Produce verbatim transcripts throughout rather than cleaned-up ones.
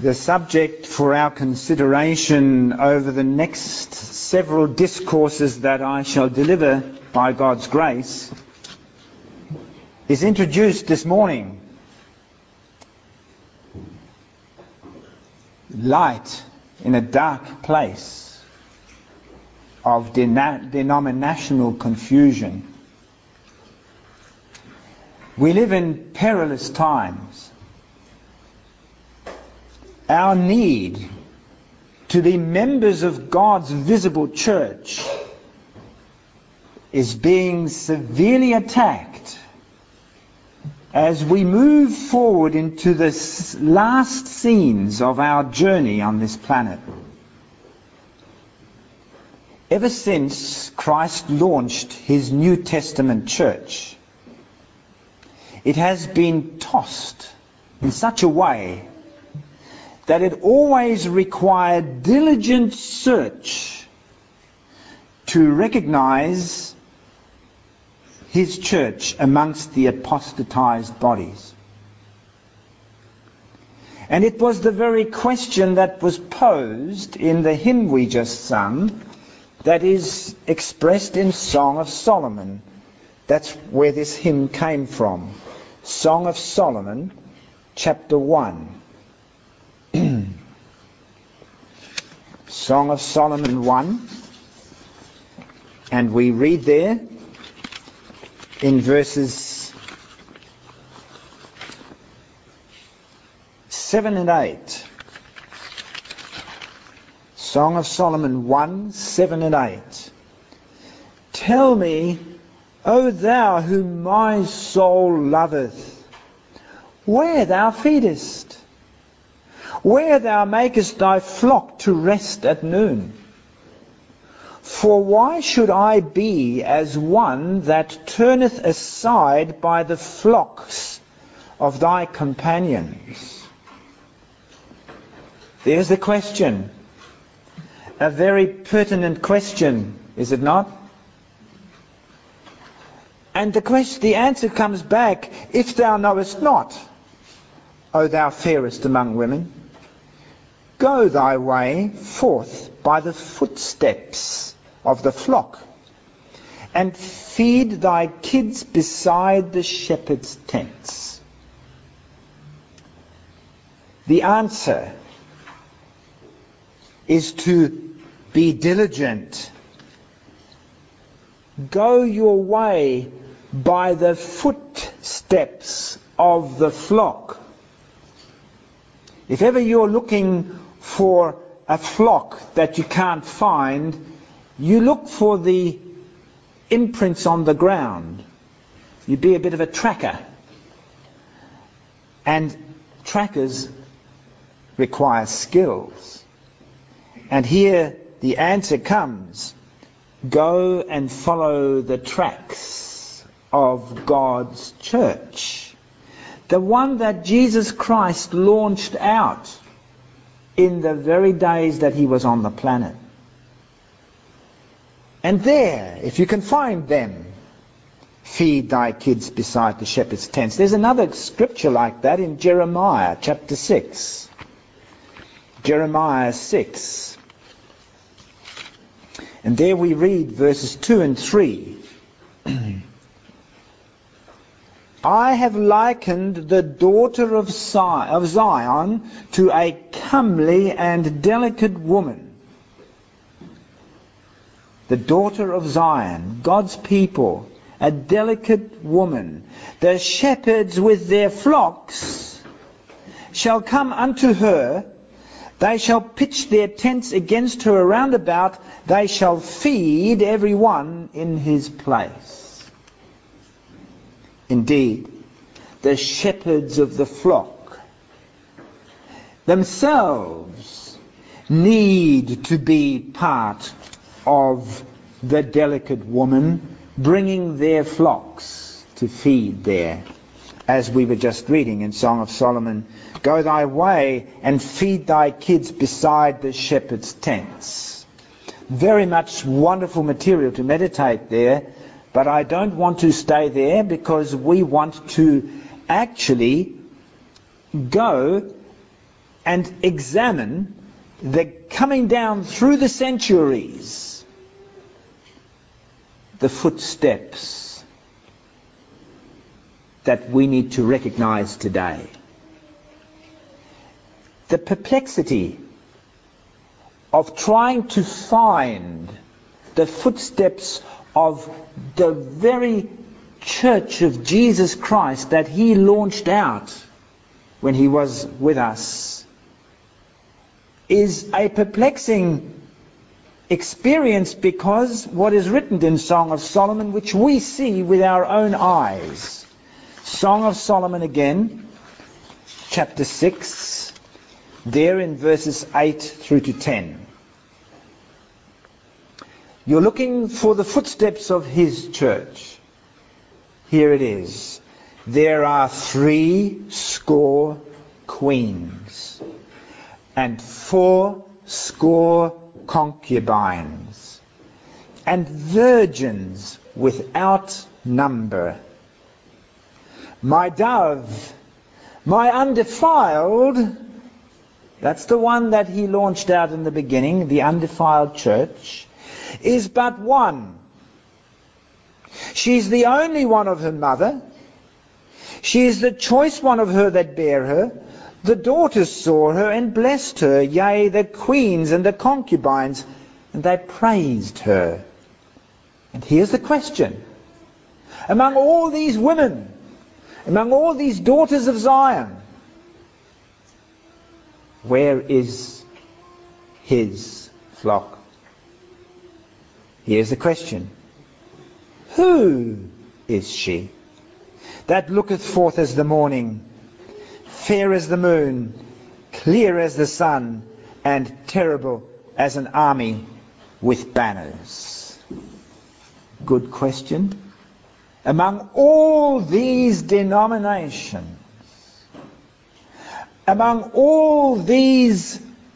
The subject for our consideration over the next several discourses that I shall deliver by God's grace is introduced this morning. Light in a dark place of dena- denominational confusion. We live in perilous times. Our need to be members of God's visible church is being severely attacked as we move forward into the last scenes of our journey on this planet. Ever since Christ launched his New Testament church, it has been tossed in such a way that it always required diligent search to recognize his church amongst the apostatized bodies. And it was the very question that was posed in the hymn we just sung that is expressed in Song of Solomon. That's where this hymn came from. Song of Solomon, chapter one. Song of Solomon one, and we read there in verses seven and eight. Song of Solomon one, seven and eight. Tell me, O thou whom my soul loveth, where thou feedest, where thou makest thy flock to rest at noon. For why should I be as one that turneth aside by the flocks of thy companions? There's the question. A very pertinent question, is it not? And the question, the answer comes back, if thou knowest not, O thou fairest among women, go thy way forth by the footsteps of the flock, and feed thy kids beside the shepherd's tents. The answer is to be diligent. Go your way by the footsteps of the flock. If ever you're looking for a flock that you can't find, you look for the imprints on the ground. You be a bit of a tracker. And trackers require skills. And here the answer comes. Go and follow the tracks of God's church. The one that Jesus Christ launched out in the very days that he was on the planet. And there, if you can find them, feed thy kids beside the shepherd's tents. There's another scripture like that in Jeremiah chapter six. Jeremiah six. And there we read verses two and three. I have likened the daughter of Zion to a comely and delicate woman. The daughter of Zion, God's people, a delicate woman. The shepherds with their flocks shall come unto her. They shall pitch their tents against her around about. They shall feed every one in his place. Indeed, the shepherds of the flock themselves need to be part of the delicate woman bringing their flocks to feed there. As we were just reading in Song of Solomon, go thy way and feed thy kids beside the shepherd's tents. Very much wonderful material to meditate there, but I don't want to stay there because we want to actually go and examine the coming down through the centuries, the footsteps that we need to recognize today. The perplexity of trying to find the footsteps of the very church of Jesus Christ that he launched out when he was with us is a perplexing experience, because what is written in Song of Solomon, which we see with our own eyes. Song of Solomon again, chapter six, there in verses eight through to ten. You're looking for the footsteps of his church. Here it is. There are three score queens and four score concubines and virgins without number. My dove, my undefiled, that's the one that he launched out in the beginning, the undefiled church, is but one. She's the only one of her mother. She is the choice one of her that bare her. The daughters saw her and blessed her, yea, the queens and the concubines, and they praised her. And here's the question. Among all these women, among all these daughters of Zion, where is his flock? Here's the question. Who is she that looketh forth as the morning, fair as the moon, clear as the sun, and terrible as an army with banners? Good question. Among all these denominations, among all these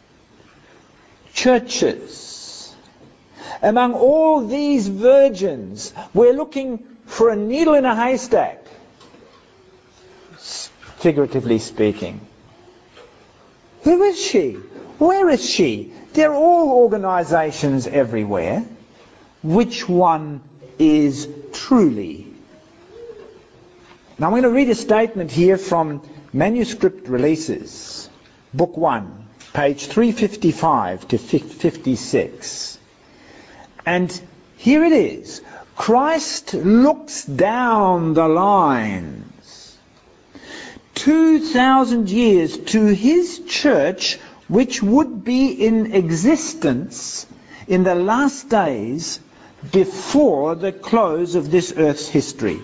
churches, among all these virgins, we're looking for a needle in a haystack, figuratively speaking. Who is she? Where is she? They're all organizations everywhere. Which one is truly? Now I'm going to read a statement here from Manuscript Releases, Book one, page three fifty-five to fifty-six. And here it is. Christ looks down the lines two thousand years to his church, which would be in existence in the last days before the close of this earth's history.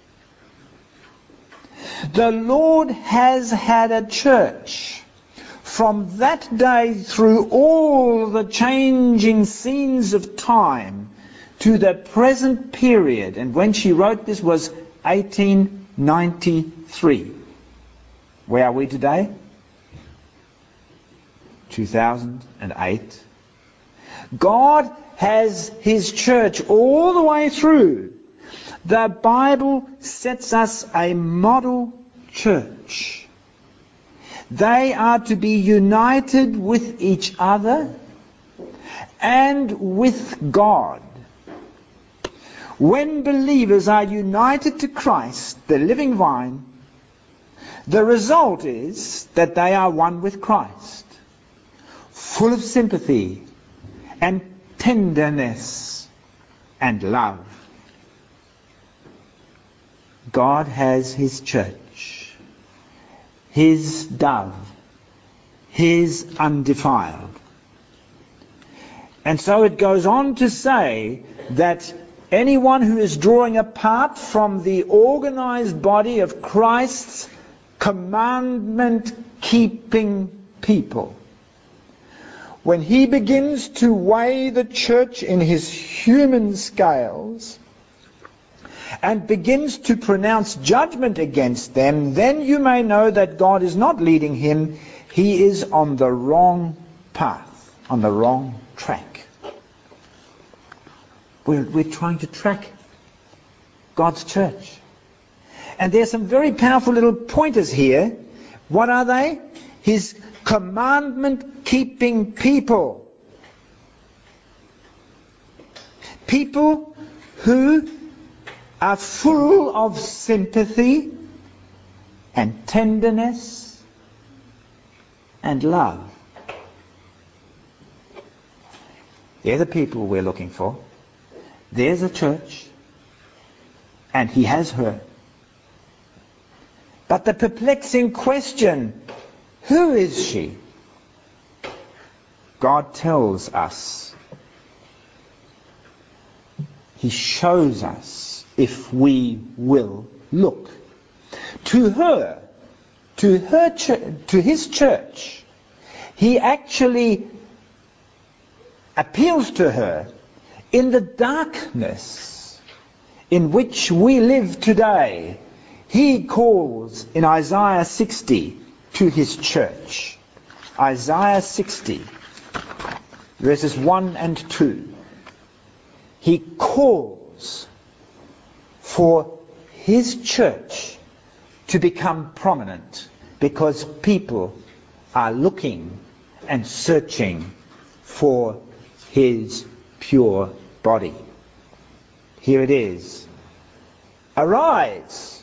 The Lord has had a church from that day through all the changing scenes of time to the present period. And when she wrote this was eighteen ninety-three. Where are we today? two thousand eight. God has his church all the way through. The Bible sets us a model church. They are to be united with each other and with God. When believers are united to Christ, the living vine, the result is that they are one with Christ, full of sympathy and tenderness and love. God has his church, his dove, his undefiled. And so it goes on to say that anyone who is drawing apart from the organized body of Christ's commandment-keeping people, when he begins to weigh the church in his human scales and begins to pronounce judgment against them, then you may know that God is not leading him. He is on the wrong path, on the wrong track. We're, we're trying to track God's church. And there's some very powerful little pointers here. What are they? His commandment-keeping people. People who are full of sympathy and tenderness and love. They're the people we're looking for. There's a church, and he has her. But the perplexing question, who is she? God tells us. He shows us if we will look. To her, to her, ch- to his church, he actually appeals to her in the darkness in which we live today. He calls in Isaiah sixty to his church. Isaiah sixty, verses one and two. He calls for his church to become prominent because people are looking and searching for his pure body. Here it is. Arise,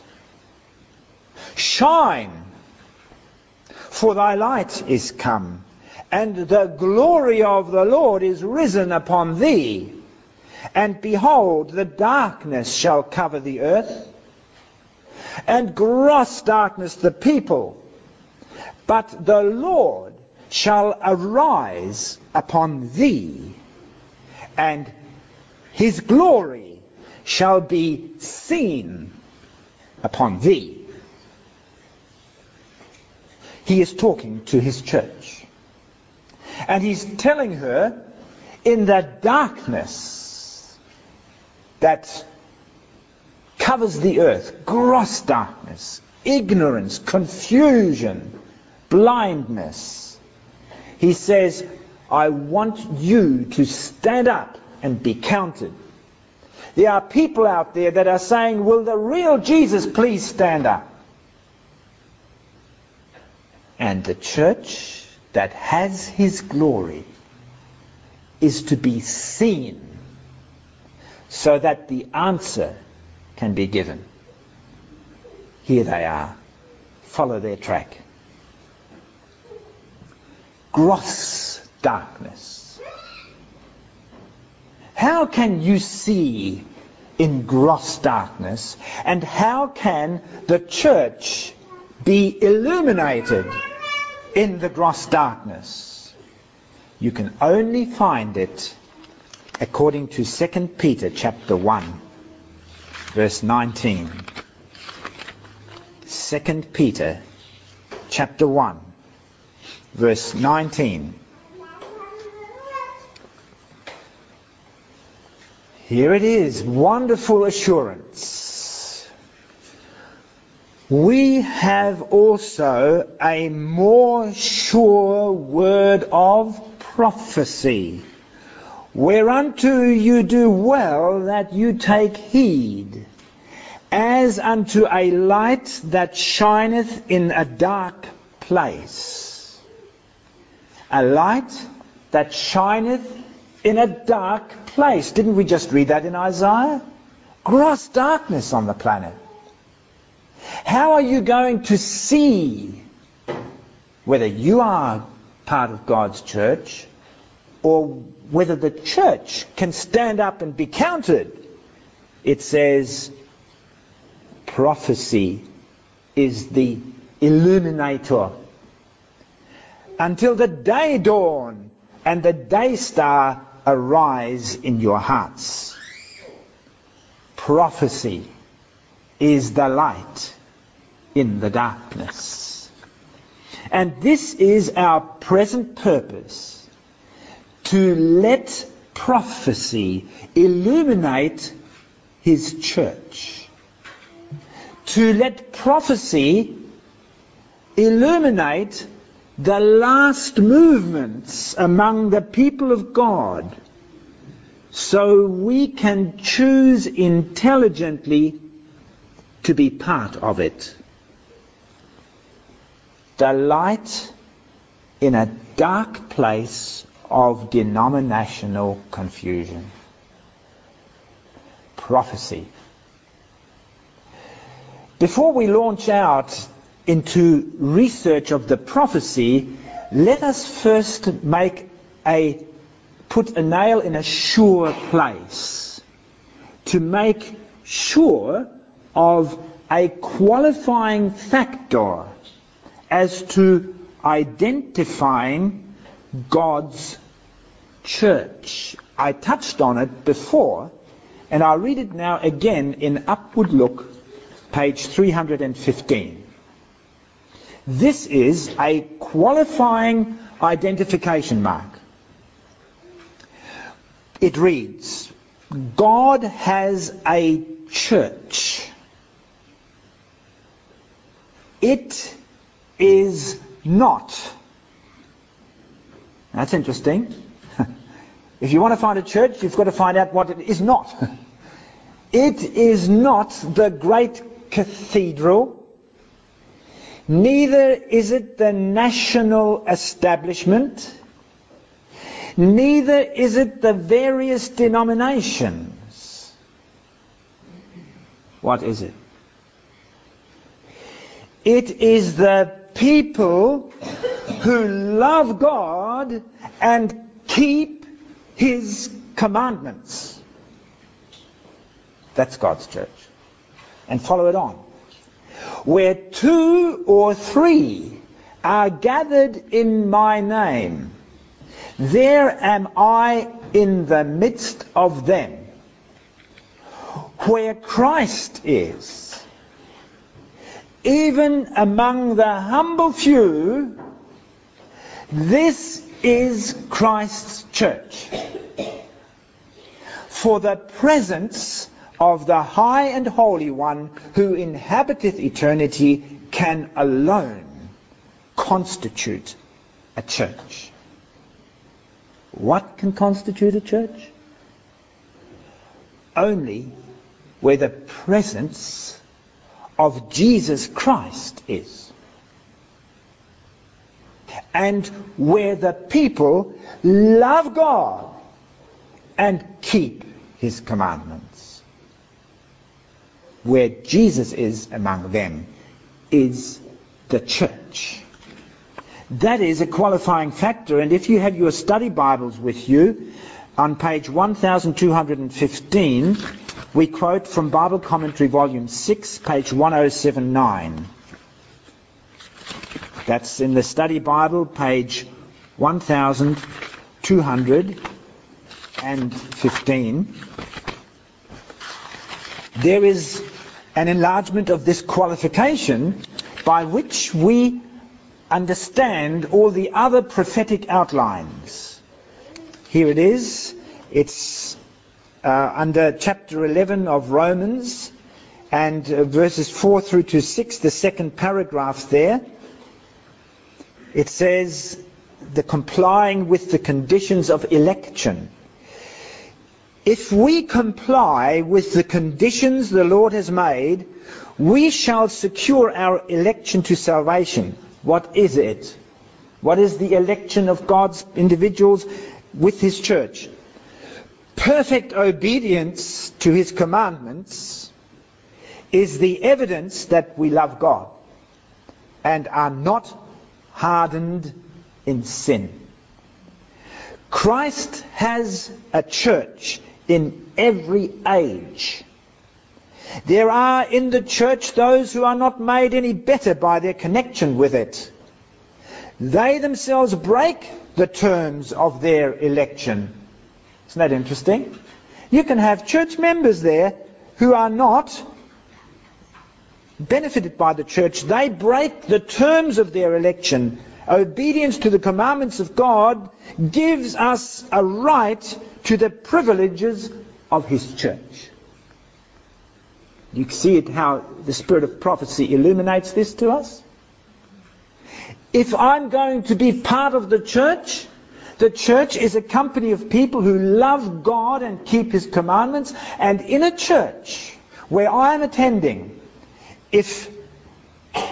shine, for thy light is come, and the glory of the Lord is risen upon thee. And behold, the darkness shall cover the earth, and gross darkness the people. But the Lord shall arise upon thee, and his glory shall be seen upon thee. He is talking to his church. And he's telling her, in the darkness that covers the earth, gross darkness, ignorance, confusion, blindness, he says, I want you to stand up and be counted. There are people out there that are saying, will the real Jesus please stand up? And the church that has his glory is to be seen so that the answer can be given. Here they are. Follow their track. Gross darkness. How can you see in gross darkness, and how can the church be illuminated in the gross darkness? You can only find it according to Second Peter chapter one, verse nineteen. Second Peter chapter one, verse nineteen. Here it is, wonderful assurance. We have also a more sure word of prophecy, whereunto you do well that you take heed, as unto a light that shineth in a dark place. A light that shineth in a dark place. Didn't we just read that in Isaiah? Gross darkness on the planet. How are you going to see whether you are part of God's church or whether the church can stand up and be counted? It says prophecy is the illuminator until the day dawn and the day star arise in your hearts. Prophecy is the light in the darkness. And this is our present purpose, to let prophecy illuminate his church. To let prophecy illuminate the last movements among the people of God, so we can choose intelligently to be part of it. The light in a dark place of denominational confusion. Prophecy. Before we launch out into research of the prophecy, let us first make a put a nail in a sure place to make sure of a qualifying factor as to identifying God's church. I touched on it before, and I'll read it now again in Upward Look, page three hundred fifteen. This is a qualifying identification mark. It reads, God has a church. It is not. That's interesting. If you want to find a church, you've got to find out what it is not. It is not the great cathedral. Neither is it the national establishment. Neither is it the various denominations. What is it? It is the people who love God and keep His commandments. That's God's church. And follow it on. Where two or three are gathered in my name, there am I in the midst of them. Where Christ is, even among the humble few, this is Christ's church. For the presence of the High and Holy One who inhabiteth eternity can alone constitute a church. What can constitute a church? Only where the presence of Jesus Christ is. And where the people love God and keep His commandments. Where Jesus is among them is the church. That is a qualifying factor, and if you have your study Bibles with you, on page one thousand two hundred fifteen, we quote from Bible Commentary Volume six, page one oh seven nine. That's in the study Bible, page one thousand two hundred fifteen. There is an enlargement of this qualification by which we understand all the other prophetic outlines. Here it is. It's uh, under chapter eleven of Romans and uh, verses four through to six, the second paragraph there. It says, the complying with the conditions of election. If we comply with the conditions the Lord has made, we shall secure our election to salvation. What is it? What is the election of God's individuals with His church? Perfect obedience to His commandments is the evidence that we love God and are not hardened in sin. Christ has a church in every age. There are in the church those who are not made any better by their connection with it. They themselves break the terms of their election. Isn't that interesting? You can have church members there who are not benefited by the church. They break the terms of their election. Obedience to the commandments of God gives us a right to the privileges of His church. You see it how the spirit of prophecy illuminates this to us. If I'm going to be part of the church, the church is a company of people who love God and keep His commandments. And in a church where I'm attending, if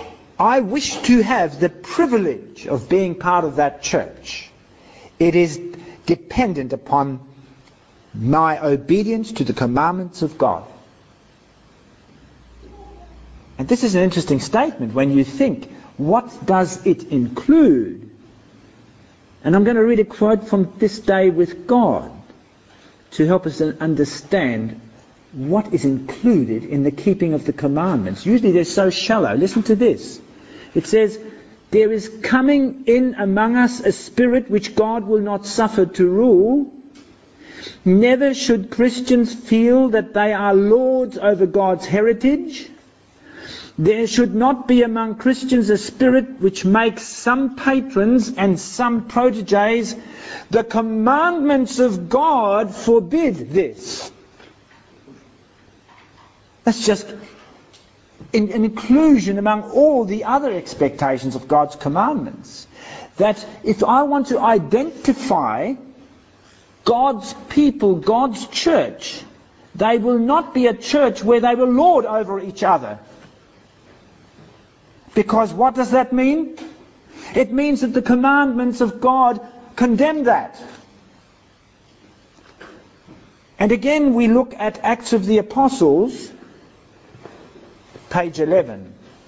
I wish to have the privilege of being part of that church, it is dependent upon my obedience to the commandments of God. And this is an interesting statement when you think, what does it include? And I'm going to read a quote from This Day with God to help us understand what is included in the keeping of the commandments. Usually they're so shallow. Listen to this. It says, there is coming in among us a spirit which God will not suffer to rule. Never should Christians feel that they are lords over God's heritage. There should not be among Christians a spirit which makes some patrons and some proteges. The commandments of God forbid this. That's just an inclusion among all the other expectations of God's commandments. That if I want to identify God's people, God's church, they will not be a church where they will lord over each other. Because what does that mean? It means that the commandments of God condemn that. And again we look at Acts of the Apostles, page eleven.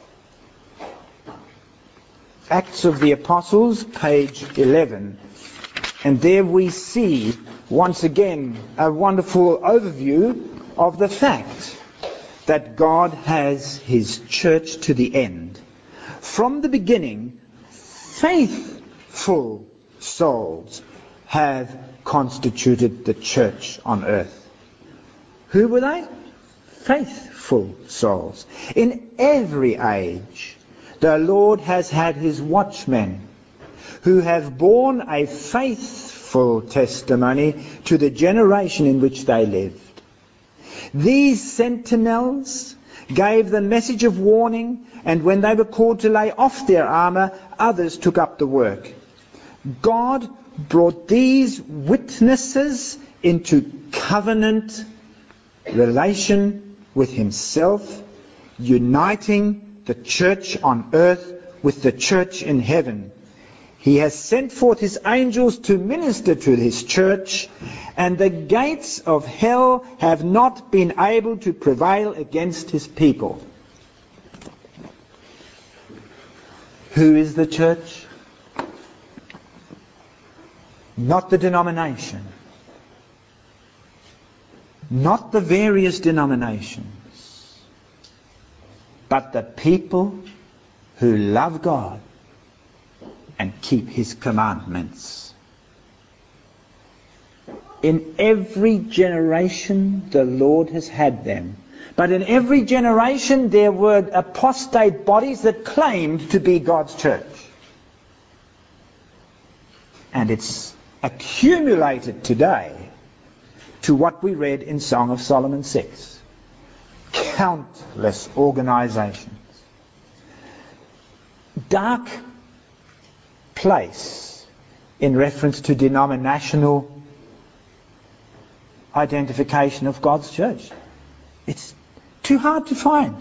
Acts of the Apostles, page eleven. And there we see, once again, a wonderful overview of the fact that God has His church to the end. From the beginning, faithful souls have constituted the church on earth. Who were they? Faithful souls. In every age, the Lord has had His watchmen who have borne a faithful testimony to the generation in which they lived. These sentinels gave the message of warning, and when they were called to lay off their armour, others took up the work. God brought these witnesses into covenant relation with Himself, uniting the church on earth with the church in heaven. He has sent forth His angels to minister to His church, and the gates of hell have not been able to prevail against His people. Who is the church? Not the denomination. Not the various denominations. But the people who love God and keep His commandments. In every generation the Lord has had them. But in every generation there were apostate bodies that claimed to be God's church. And it's accumulated today to what we read in Song of Solomon six. Countless organizations. Dark place in reference to denominational identification of God's church. It's too hard to find.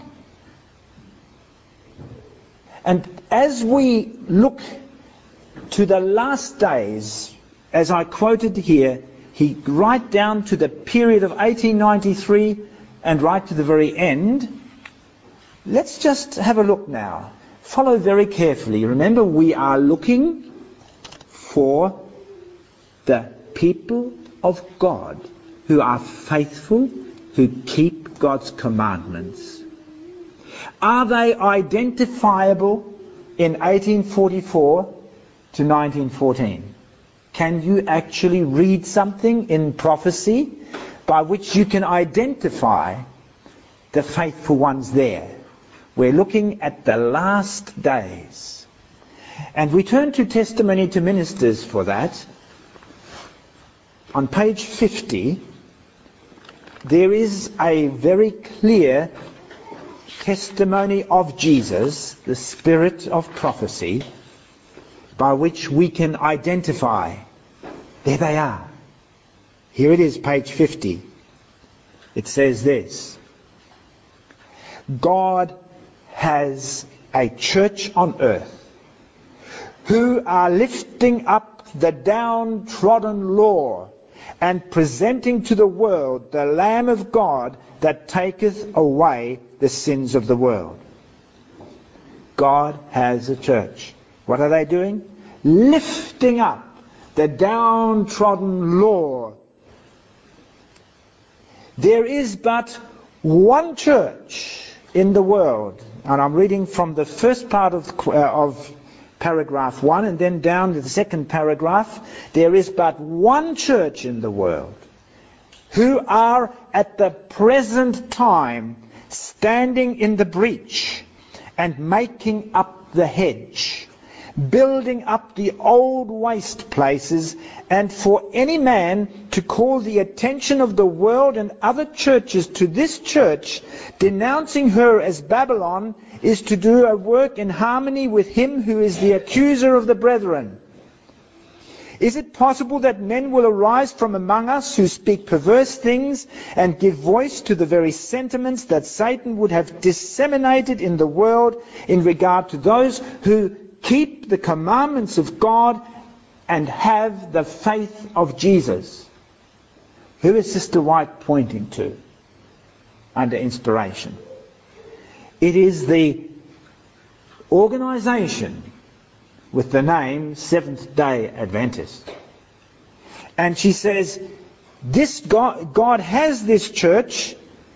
And as we look to the last days, as I quoted here, he right down to the period of eighteen ninety-three and right to the very end, let's just have a look now. Follow very carefully. Remember, we are looking for the people of God who are faithful, who keep God's commandments. Are they identifiable in eighteen forty-four to nineteen fourteen? Can you actually read something in prophecy by which you can identify the faithful ones there? We're looking at the last days. And we turn to Testimony to Ministers for that. On page fifty, there is a very clear testimony of Jesus, the spirit of prophecy, by which we can identify. There they are. Here it is, page fifty. It says this: God has a church on earth who are lifting up the downtrodden law and presenting to the world the Lamb of God that taketh away the sins of the world. God has a church. What are they doing? Lifting up the downtrodden law. There is but one church in the world, and I'm reading from the first part of, uh, of paragraph one and then down to the second paragraph. There is but one church in the world who are at the present time standing in the breach and making up the hedge, building up the old waste places, and for any man to call the attention of the world and other churches to this church, denouncing her as Babylon, is to do a work in harmony with him who is the accuser of the brethren. Is it possible that men will arise from among us who speak perverse things and give voice to the very sentiments that Satan would have disseminated in the world in regard to those who keep the commandments of God and have the faith of Jesus? Who is Sister White pointing to under inspiration? It is the organisation with the name Seventh-day Adventist. And she says, this God, God has this church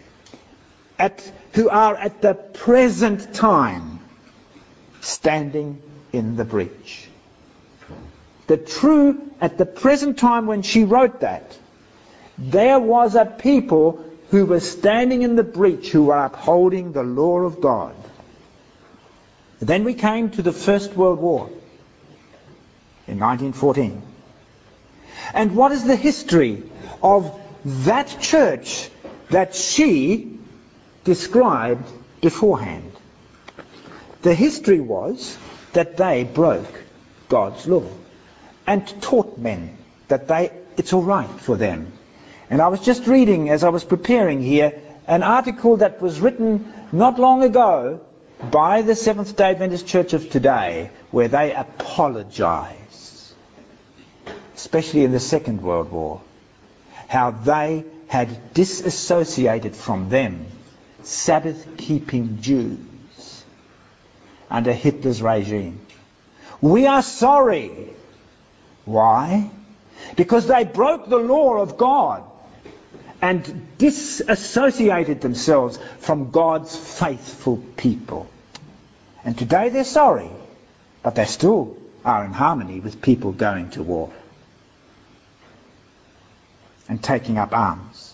at, who are at the present time standing in the breach. The true, at the present time when she wrote that, there was a people who were standing in the breach, who were upholding the law of God. Then we came to the First World War in nineteen fourteen. And what is the history of that church that she described beforehand? The history was that they broke God's law and taught men that they it's all right for them. And I was just reading, as I was preparing here, an article that was written not long ago by the Seventh-day Adventist Church of today, where they apologise, especially in the Second World War, how they had disassociated from them Sabbath-keeping Jews under Hitler's regime. We are sorry. Why? Because they broke the law of God and disassociated themselves from God's faithful people. And today they're sorry, but they still are in harmony with people going to war and taking up arms.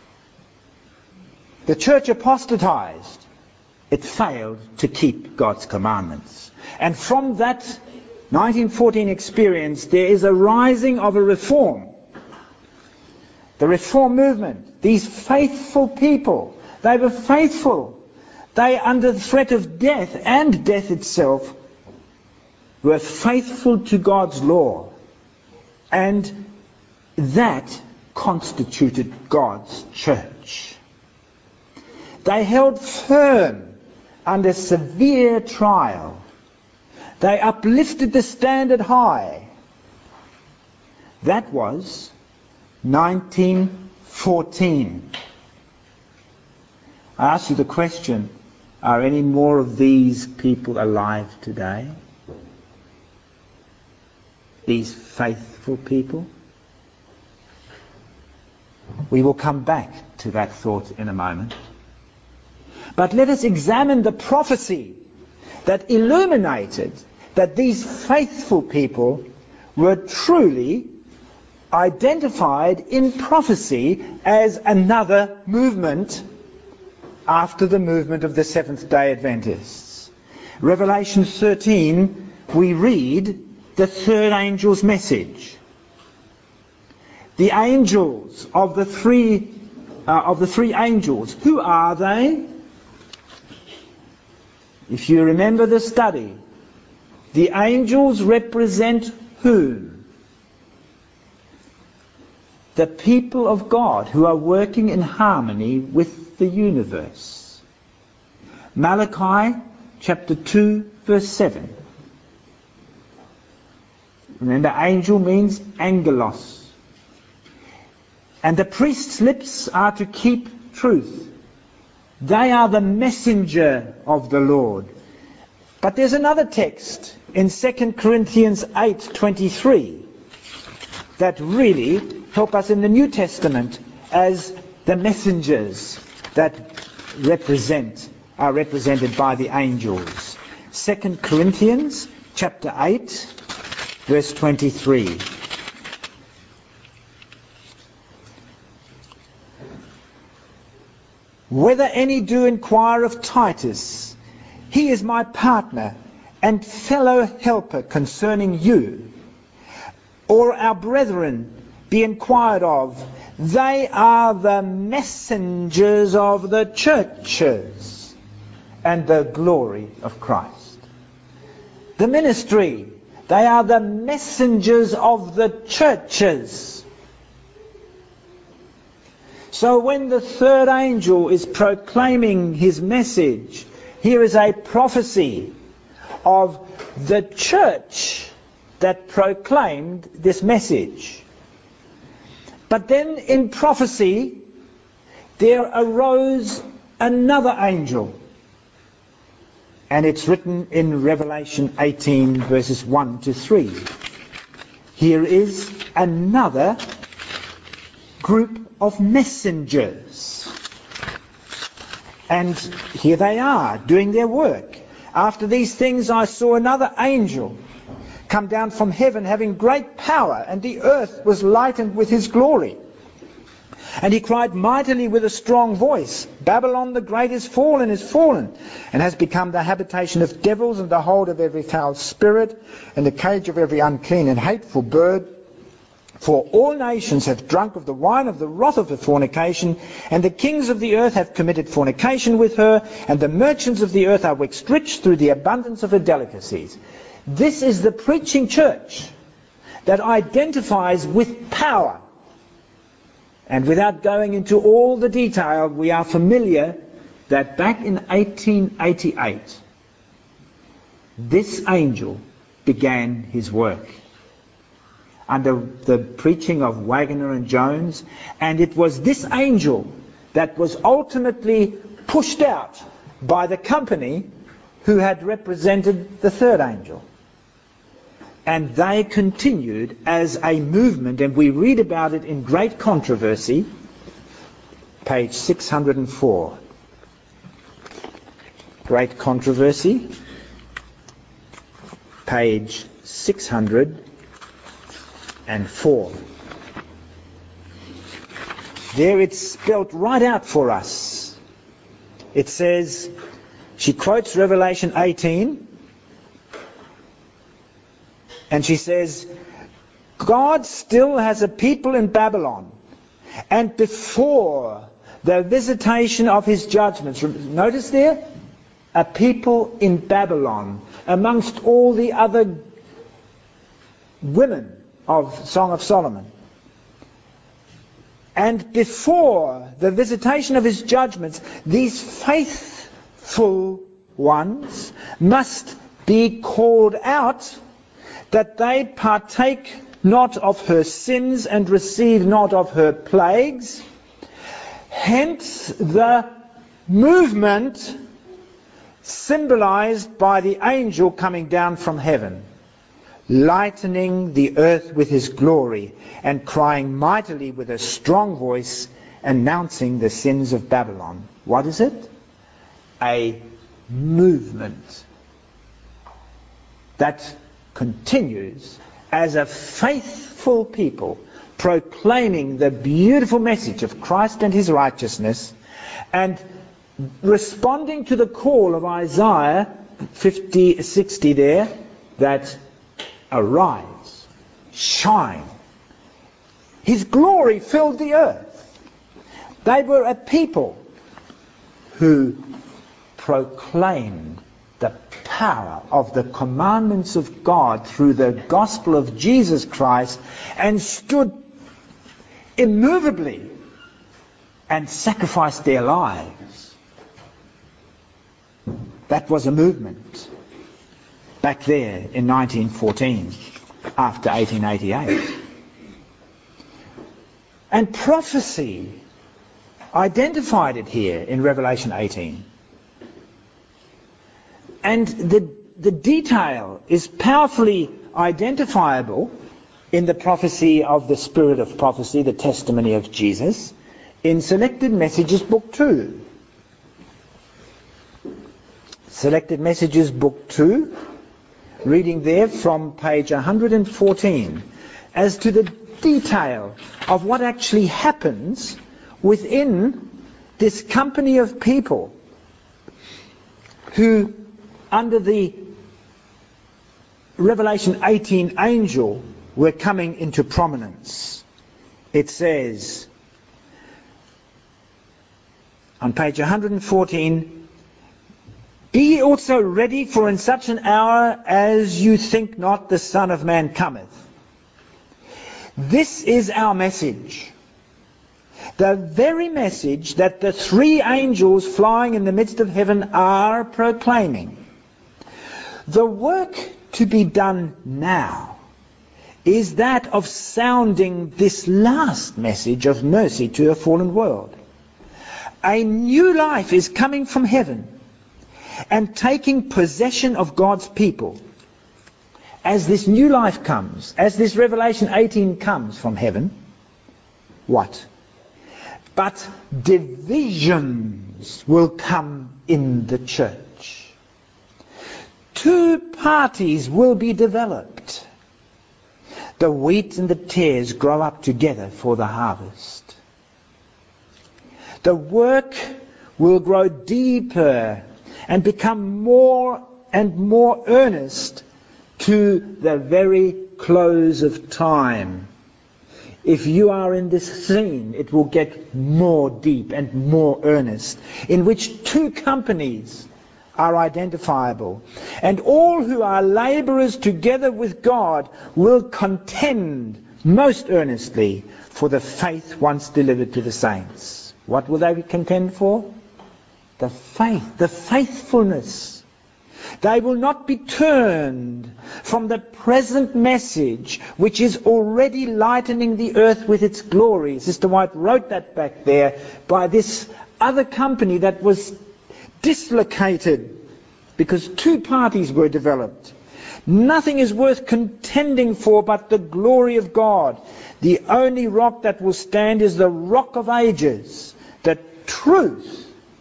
The church apostatized. It failed to keep God's commandments. And from that nineteen fourteen experience, there is a rising of a reform. The reform movement, these faithful people, they were faithful. They, under the threat of death and death itself, were faithful to God's law. And that constituted God's church. They held firm under severe trial. They uplifted the standard high. That was nineteen fourteen. I ask you the question, are any more of these people alive today? These faithful people? We will come back to that thought in a moment. But let us examine the prophecy that illuminated that these faithful people were truly identified in prophecy as another movement after the movement of the Seventh-day Adventists. Revelation thirteen, we read the third angel's message. The angels of the three uh, of the three angels, who are they? If you remember the study, the angels represent whom? The people of God who are working in harmony with the universe. Malachi chapter two, verse seven. Remember, angel means angelos. And the priest's lips are to keep truth. They are the messenger of the Lord. But there's another text in Second Corinthians eight twenty-three that really help us in the New Testament as the messengers that represent are represented by the angels. Second Corinthians chapter eight, verse twenty-three. Whether any do inquire of Titus, he is my partner and fellow helper concerning you, or our brethren be inquired of, they are the messengers of the churches and the glory of Christ. The ministry, they are the messengers of the churches. So when the third angel is proclaiming his message, here is a prophecy of the church that proclaimed this message. But then in prophecy, there arose another angel. And it's written in Revelation eighteen, verses one to three. Here is another group of messengers. And here they are, doing their work. After these things I saw another angel come down from heaven, having great power, and the earth was lightened with his glory. And he cried mightily with a strong voice, Babylon the great is fallen, is fallen, and has become the habitation of devils, and the hold of every foul spirit, and the cage of every unclean and hateful bird. For all nations have drunk of the wine of the wrath of her fornication, and the kings of the earth have committed fornication with her, and the merchants of the earth are waxed rich through the abundance of her delicacies. This is the preaching church that identifies with power. And without going into all the detail, we are familiar that back in eighteen eighty-eight, this angel began his work under the preaching of Wagner and Jones, and it was this angel that was ultimately pushed out by the company who had represented the third angel. And they continued as a movement, and we read about it in Great Controversy, page six hundred four. Great Controversy, page six hundred four. There it's spelt right out for us. It says, she quotes Revelation eighteen, and she says, God still has a people in Babylon, and before the visitation of his judgments, notice there, a people in Babylon, amongst all the other women of Song of Solomon. And before the visitation of his judgments, these faithful ones must be called out, that they partake not of her sins and receive not of her plagues. Hence the movement symbolized by the angel coming down from heaven, lightening the earth with his glory, and crying mightily with a strong voice, announcing the sins of Babylon. What is it? A movement that continues as a faithful people proclaiming the beautiful message of Christ and his righteousness, and responding to the call of Isaiah fifty, sixty there, that arise, shine. His glory filled the earth. They were a people who proclaimed the power of the commandments of God through the gospel of Jesus Christ, and stood immovably and sacrificed their lives. That was a movement back there in nineteen fourteen, after eighteen eighty-eight. And prophecy identified it here in Revelation eighteen. And the, the detail is powerfully identifiable in the prophecy of the Spirit of Prophecy, the testimony of Jesus, in Selected Messages Book two. Selected Messages Book two, reading there from page one hundred fourteen, as to the detail of what actually happens within this company of people who, under the Revelation eighteen angel, were coming into prominence. It says on page one hundred fourteen, "Be ye also ready, for in such an hour as you think not, the Son of Man cometh." This is our message. The very message that the three angels flying in the midst of heaven are proclaiming. The work to be done now is that of sounding this last message of mercy to a fallen world. A new life is coming from heaven and taking possession of God's people. As this new life comes, as this Revelation eighteen comes from heaven, what? But divisions will come in the church. Two parties will be developed. The wheat and the tares grow up together for the harvest. The work will grow deeper and become more and more earnest to the very close of time. If you are in this scene, it will get more deep and more earnest, in which two companies are identifiable. And all who are labourers together with God will contend most earnestly for the faith once delivered to the saints. What will they contend for? The faith, the faithfulness. They will not be turned from the present message, which is already lightening the earth with its glory. Sister White wrote that back there, by this other company that was dislocated because two parties were developed. Nothing is worth contending for but the glory of God. The only rock that will stand is the rock of ages, the truth,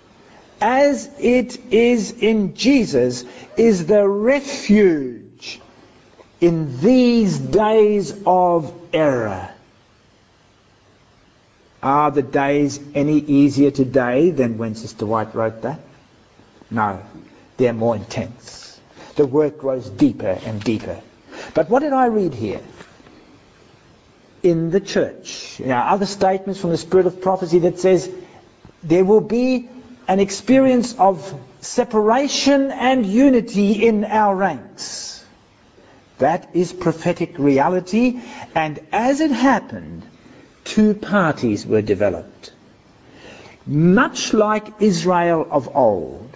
as it is in Jesus, is the refuge in these days of error. Are the days any easier today than when Sister White wrote that? No, they're more intense. The work grows deeper and deeper. But what did I read here? In the church, you know, other statements from the Spirit of Prophecy that says there will be an experience of separation and unity in our ranks. That is prophetic reality, and as it happened, two parties were developed. Much like Israel of old.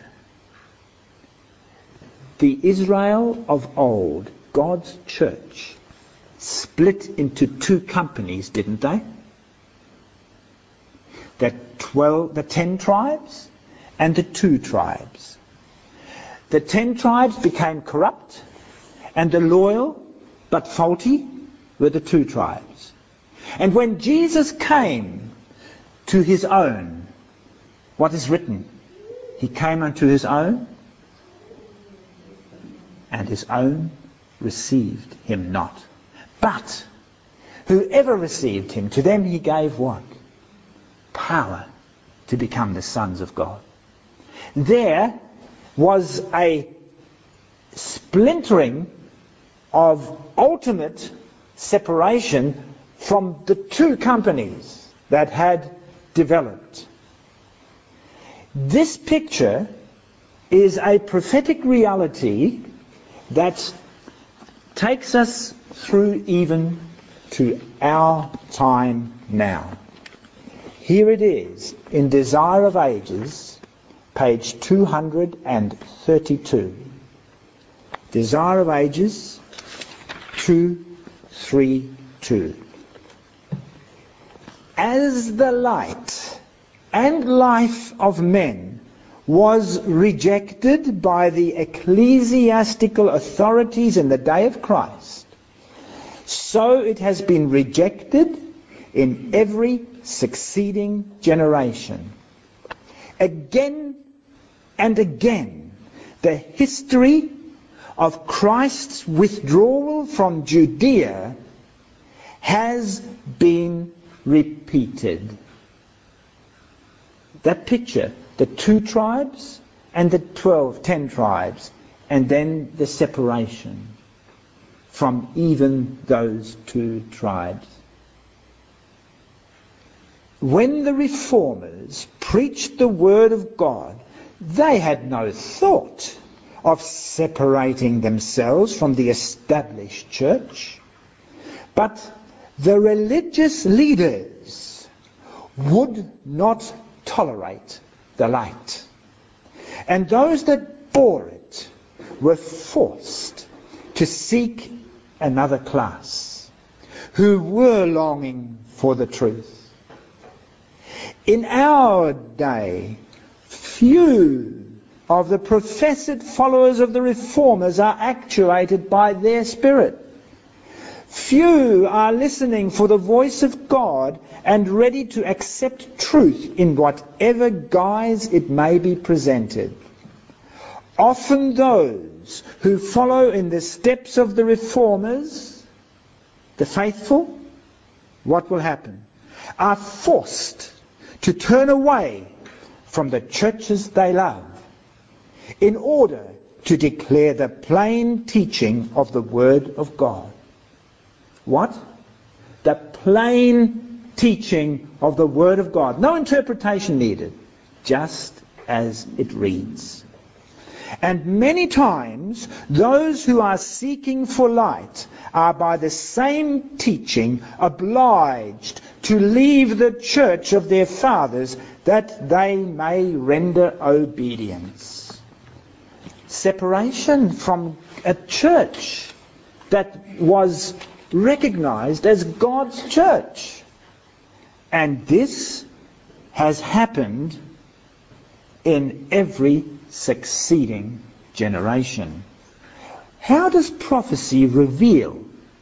The Israel of old, God's church, split into two companies, didn't they? The twelve, the ten tribes and the two tribes. The ten tribes became corrupt, and the loyal but faulty were the two tribes. And when Jesus came to his own, what is written? He came unto his own, and his own received him not. But whoever received him, to them he gave what? Power to become the sons of God. There was a splintering of ultimate separation from the two companies that had developed. This picture is a prophetic reality that takes us through even to our time now. Here it is, in Desire of Ages, page two hundred thirty-two. Desire of Ages, two thirty-two. As the light and life of men was rejected by the ecclesiastical authorities in the day of Christ, so it has been rejected in every succeeding generation. Again and again, the history of Christ's withdrawal from Judea has been repeated. That picture, the two tribes and the twelve, ten tribes, and then the separation from even those two tribes. When the reformers preached the word of God, they had no thought of separating themselves from the established church. But the religious leaders would not tolerate the light. And those that bore it were forced to seek another class who were longing for the truth. In our day, few of the professed followers of the reformers are actuated by their spirit. Few are listening for the voice of God and ready to accept truth in whatever guise it may be presented. Often those who follow in the steps of the reformers, the faithful, what will happen? Are forced to turn away from the churches they love in order to declare the plain teaching of the Word of God. What? The plain teaching of the Word of God. No interpretation needed, just as it reads. And many times, those who are seeking for light are by the same teaching obliged to leave the church of their fathers that they may render obedience. Separation from a church that was recognized as God's church. And this has happened in every succeeding generation. How does prophecy reveal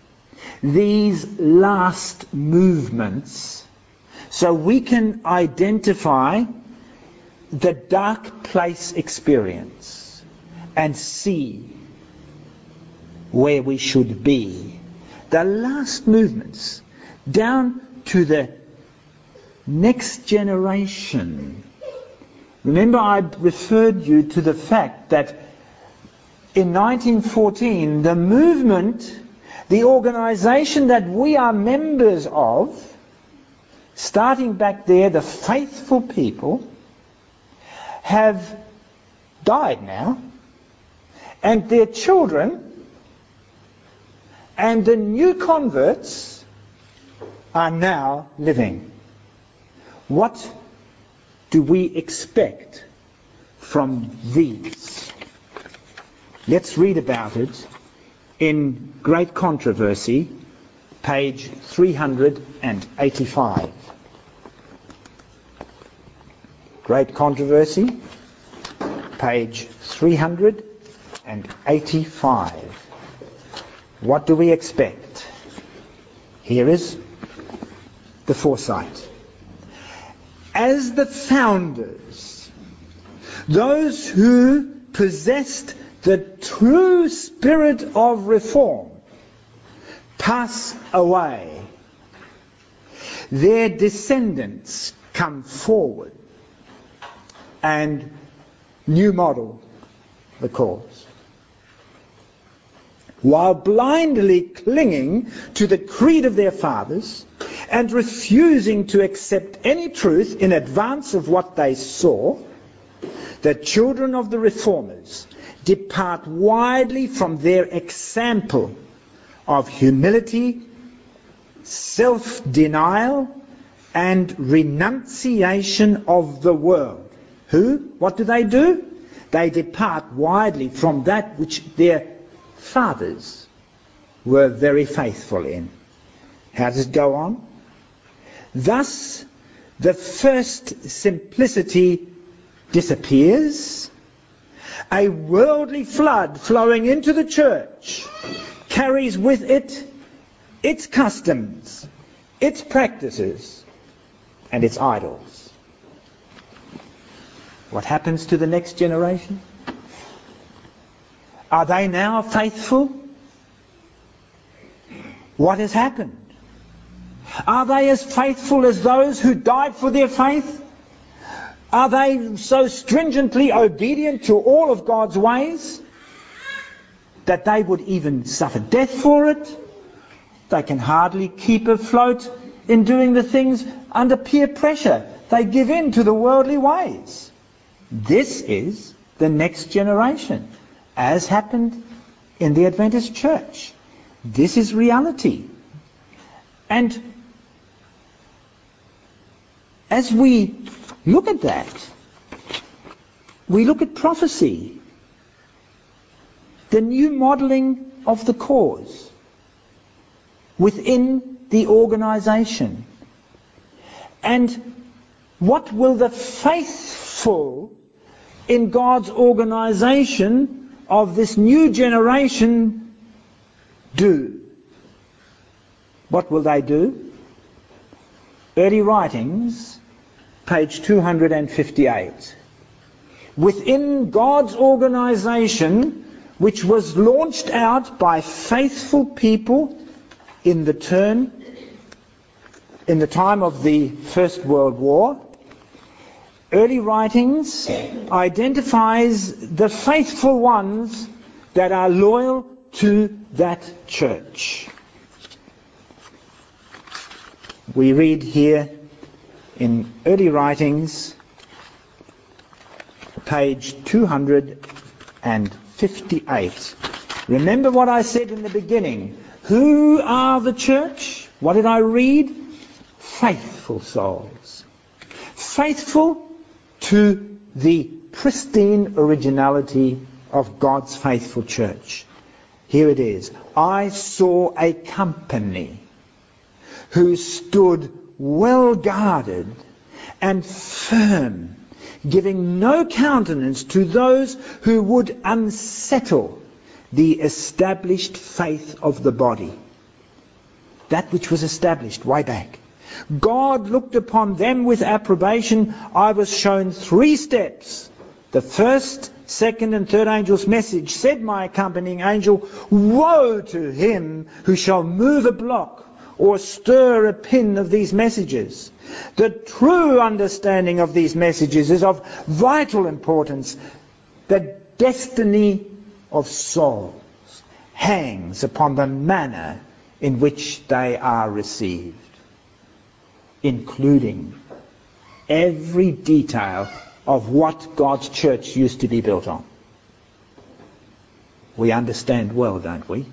these last movements so we can identify the dark place experience and see where we should be? The last movements down to the next generation. Remember, I referred you to the fact that in nineteen fourteen, the movement, the organization that we are members of, starting back there, the faithful people, have died now, and their children and the new converts are now living. What do we expect from these? Let's read about it in Great Controversy, page three hundred eighty-five. Great Controversy, page three hundred eighty-five. What do we expect? Here is the foresight. As the founders, those who possessed the true spirit of reform, pass away, their descendants come forward and new model the cause. While blindly clinging to the creed of their fathers and refusing to accept any truth in advance of what they saw, the children of the reformers depart widely from their example of humility, self-denial, and renunciation of the world, Who? What do they do? They depart widely from that which their fathers were very faithful in. How does it go on? Thus, the first simplicity disappears. A worldly flood flowing into the church carries with it its customs, its practices, and its idols. What happens to the next generation? Are they now faithful? What has happened? Are they as faithful as those who died for their faith? Are they so stringently obedient to all of God's ways that they would even suffer death for it? They can hardly keep afloat in doing the things under peer pressure. They give in to the worldly ways. This is the next generation, as happened in the Adventist church. This is reality. And as we look at that, we look at prophecy, the new modelling of the cause within the organisation. And what will the faithful in God's organisation of this new generation do? What will they do? Early Writings, page two hundred fifty-eight. Within God's organisation, which was launched out by faithful people in the turn, in the time of the First World War, Early Writings identifies the faithful ones that are loyal to that church. We read here in Early Writings, page two hundred fifty-eight. Remember what I said in the beginning. Who are the church? What did I read? Faithful souls. Faithful to the pristine originality of God's faithful church. Here it is. I saw a company who stood well guarded and firm, giving no countenance to those who would unsettle the established faith of the body. That which was established way back. God looked upon them with approbation. I was shown three steps. The first, second and third angel's message. Said my accompanying angel, woe to him who shall move a block or stir a pin of these messages. The true understanding of these messages is of vital importance. The destiny of souls hangs upon the manner in which they are received, including every detail of what God's church used to be built on. We understand well, don't we?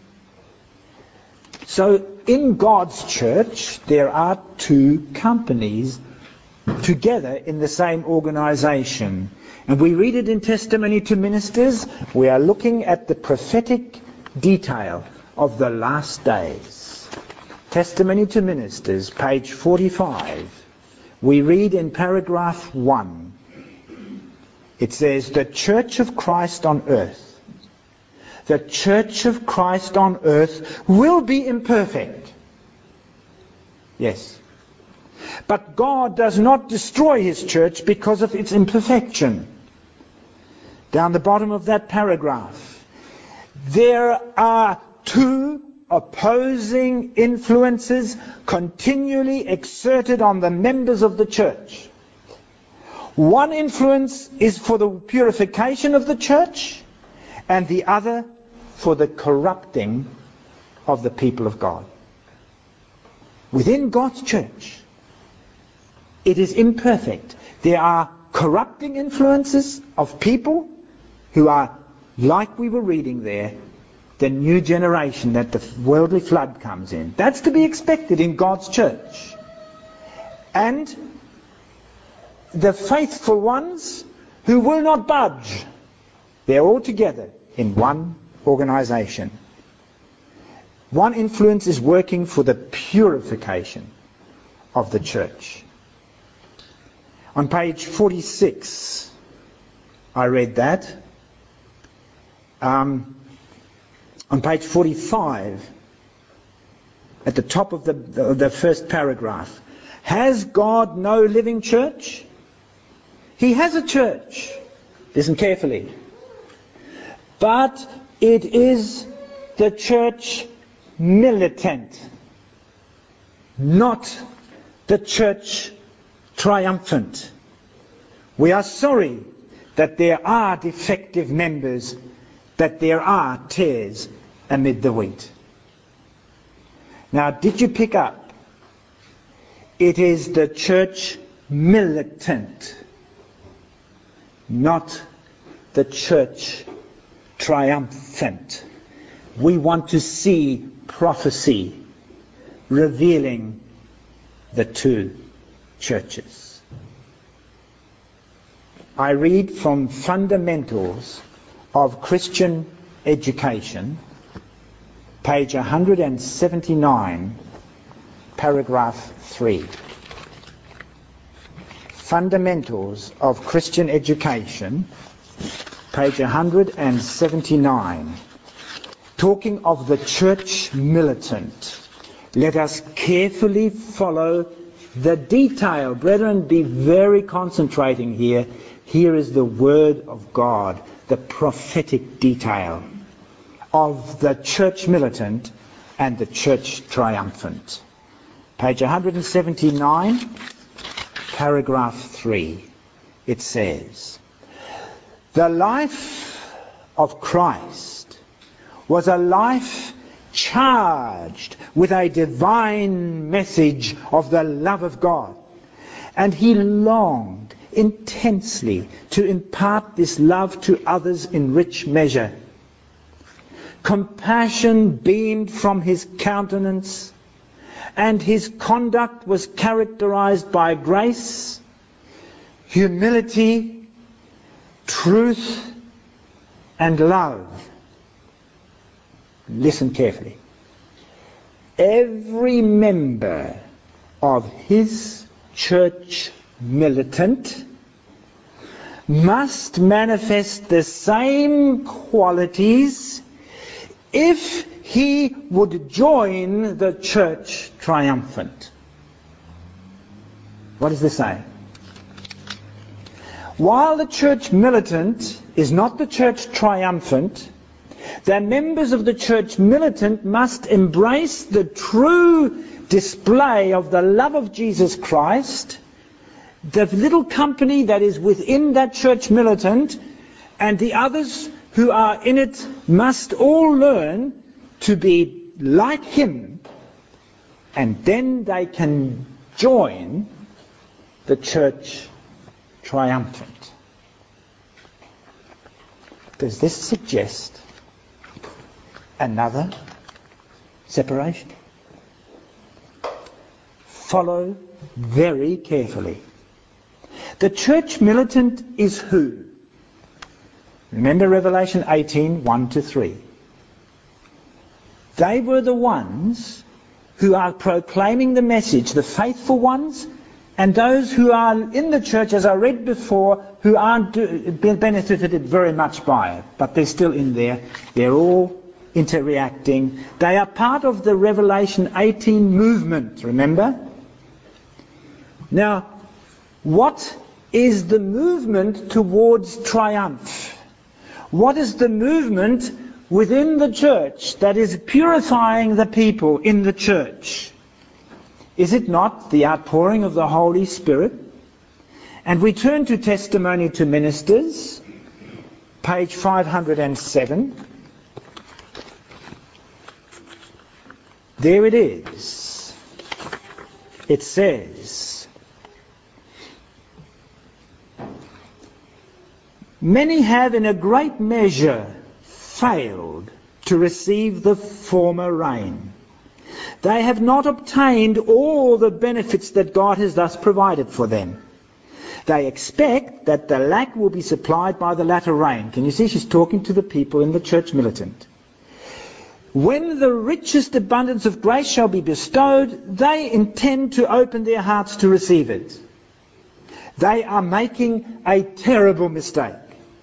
So in God's church there are two companies together in the same organisation. And we read it in Testimony to Ministers. We are looking at the prophetic detail of the last days. Testimony to Ministers, page forty-five. We read in paragraph one. It says, the Church of Christ on earth. The Church of Christ on earth will be imperfect. Yes. But God does not destroy his church because of its imperfection. Down the bottom of that paragraph, there are two opposing influences continually exerted on the members of the church. One influence is for the purification of the church, and the other for the corrupting of the people of God. Within God's church, it is imperfect. There are corrupting influences of people who are, like we were reading there, the new generation that the worldly flood comes in. That's to be expected in God's church. And the faithful ones who will not budge. They're all together in one organization. One influence is working for the purification of the church. On page forty-six, I read that. Um, on page forty-five, at the top of the, the, the first paragraph, has God no living church? He has a church. Listen carefully. But it is the church militant, not the church triumphant. We are sorry that there are defective members, that there are tares amid the wheat. Now, did you pick up? It is the church militant, not the church triumphant. We want to see prophecy revealing the two churches. I read from Fundamentals of Christian Education, page one hundred seventy-nine, paragraph three. Fundamentals of Christian Education, page one hundred seventy-nine. Talking of the church militant, let us carefully follow the detail. Brethren, be very concentrating here. Here is the word of God, the prophetic detail of the church militant and the church triumphant. Page one hundred seventy-nine, paragraph three. It says, the life of Christ was a life charged with a divine message of the love of God. And he longed intensely to impart this love to others in rich measure. Compassion beamed from his countenance, and his conduct was characterized by grace, humility, truth, and love. Listen carefully. Every member of his church militant must manifest the same qualities if he would join the church triumphant. What does this say? While the church militant is not the church triumphant, the members of the church militant must embrace the true display of the love of Jesus Christ. The little company that is within that church militant and the others who are in it must all learn to be like him, and then they can join the church triumphant. Does this suggest another separation? Follow very carefully. The church militant is who? Remember Revelation eighteen, one to three. They were the ones who are proclaiming the message, the faithful ones, and those who are in the church, as I read before, who aren't benefited very much by it, but they're still in there. They're all interacting. They are part of the Revelation eighteen movement, remember? Now, what is the movement towards triumph? What is the movement within the church that is purifying the people in the church? Is it not the outpouring of the Holy Spirit? And we turn to Testimony to Ministers, page five hundred seven. There it is. It says, many have in a great measure failed to receive the former rain. They have not obtained all the benefits that God has thus provided for them. They expect that the lack will be supplied by the latter rain. Can you see she's talking to the people in the church militant? When the richest abundance of grace shall be bestowed, they intend to open their hearts to receive it. They are making a terrible mistake.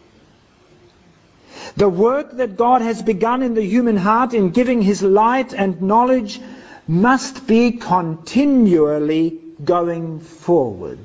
The work that God has begun in the human heart in giving his light and knowledge must be continually going forward.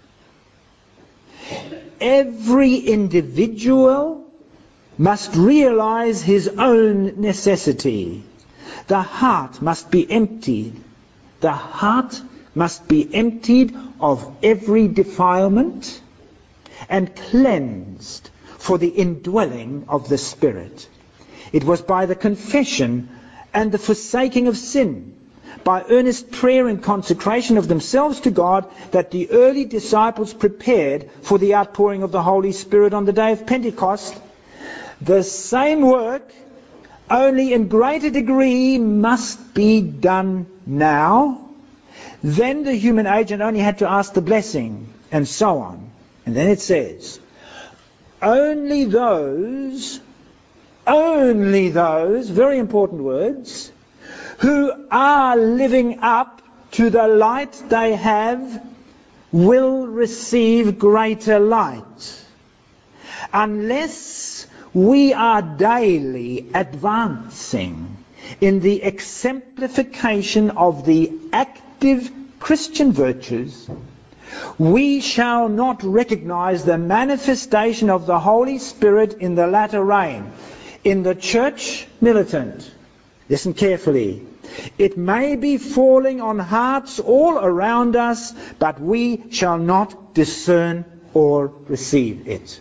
Every individual must realize his own necessity. The heart must be emptied. The heart must be emptied of every defilement and cleansed for the indwelling of the Spirit. It was by the confession and the forsaking of sin, by earnest prayer and consecration of themselves to God, that the early disciples prepared for the outpouring of the Holy Spirit on the day of Pentecost. The same work, only in greater degree, must be done now. Then the human agent only had to ask the blessing, and so on. And then it says, only those, only those, very important words, who are living up to the light they have will receive greater light. Unless we are daily advancing in the exemplification of the active Christian virtues, we shall not recognize the manifestation of the Holy Spirit in the latter rain. In the church militant, listen carefully, it may be falling on hearts all around us, but we shall not discern or receive it.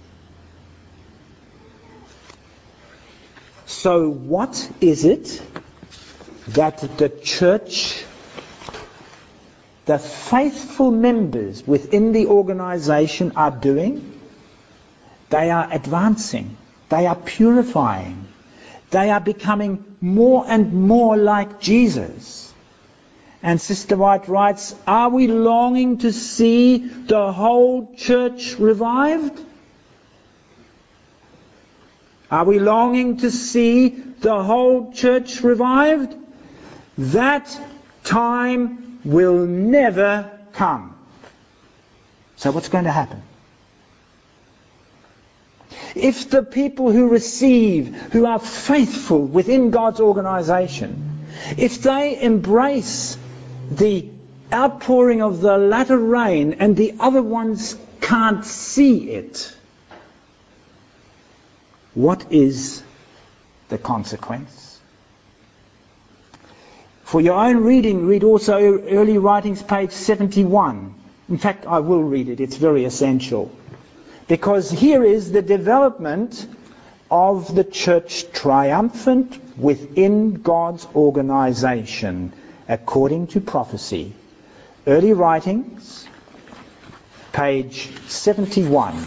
So what is it that the church, the faithful members within the organization are doing? They are advancing. They are purifying. They are becoming more and more like Jesus. And Sister White writes, are we longing to see the whole church revived? Are we longing to see the whole church revived? That time will never come. So what's going to happen? If the people who receive, who are faithful within God's organization, if they embrace the outpouring of the latter rain and the other ones can't see it, what is the consequence? For your own reading, read also Early Writings, page seventy-one. In fact, I will read it. It's very essential. Because here is the development of the church triumphant within God's organization according to prophecy. Early Writings, page seventy-one.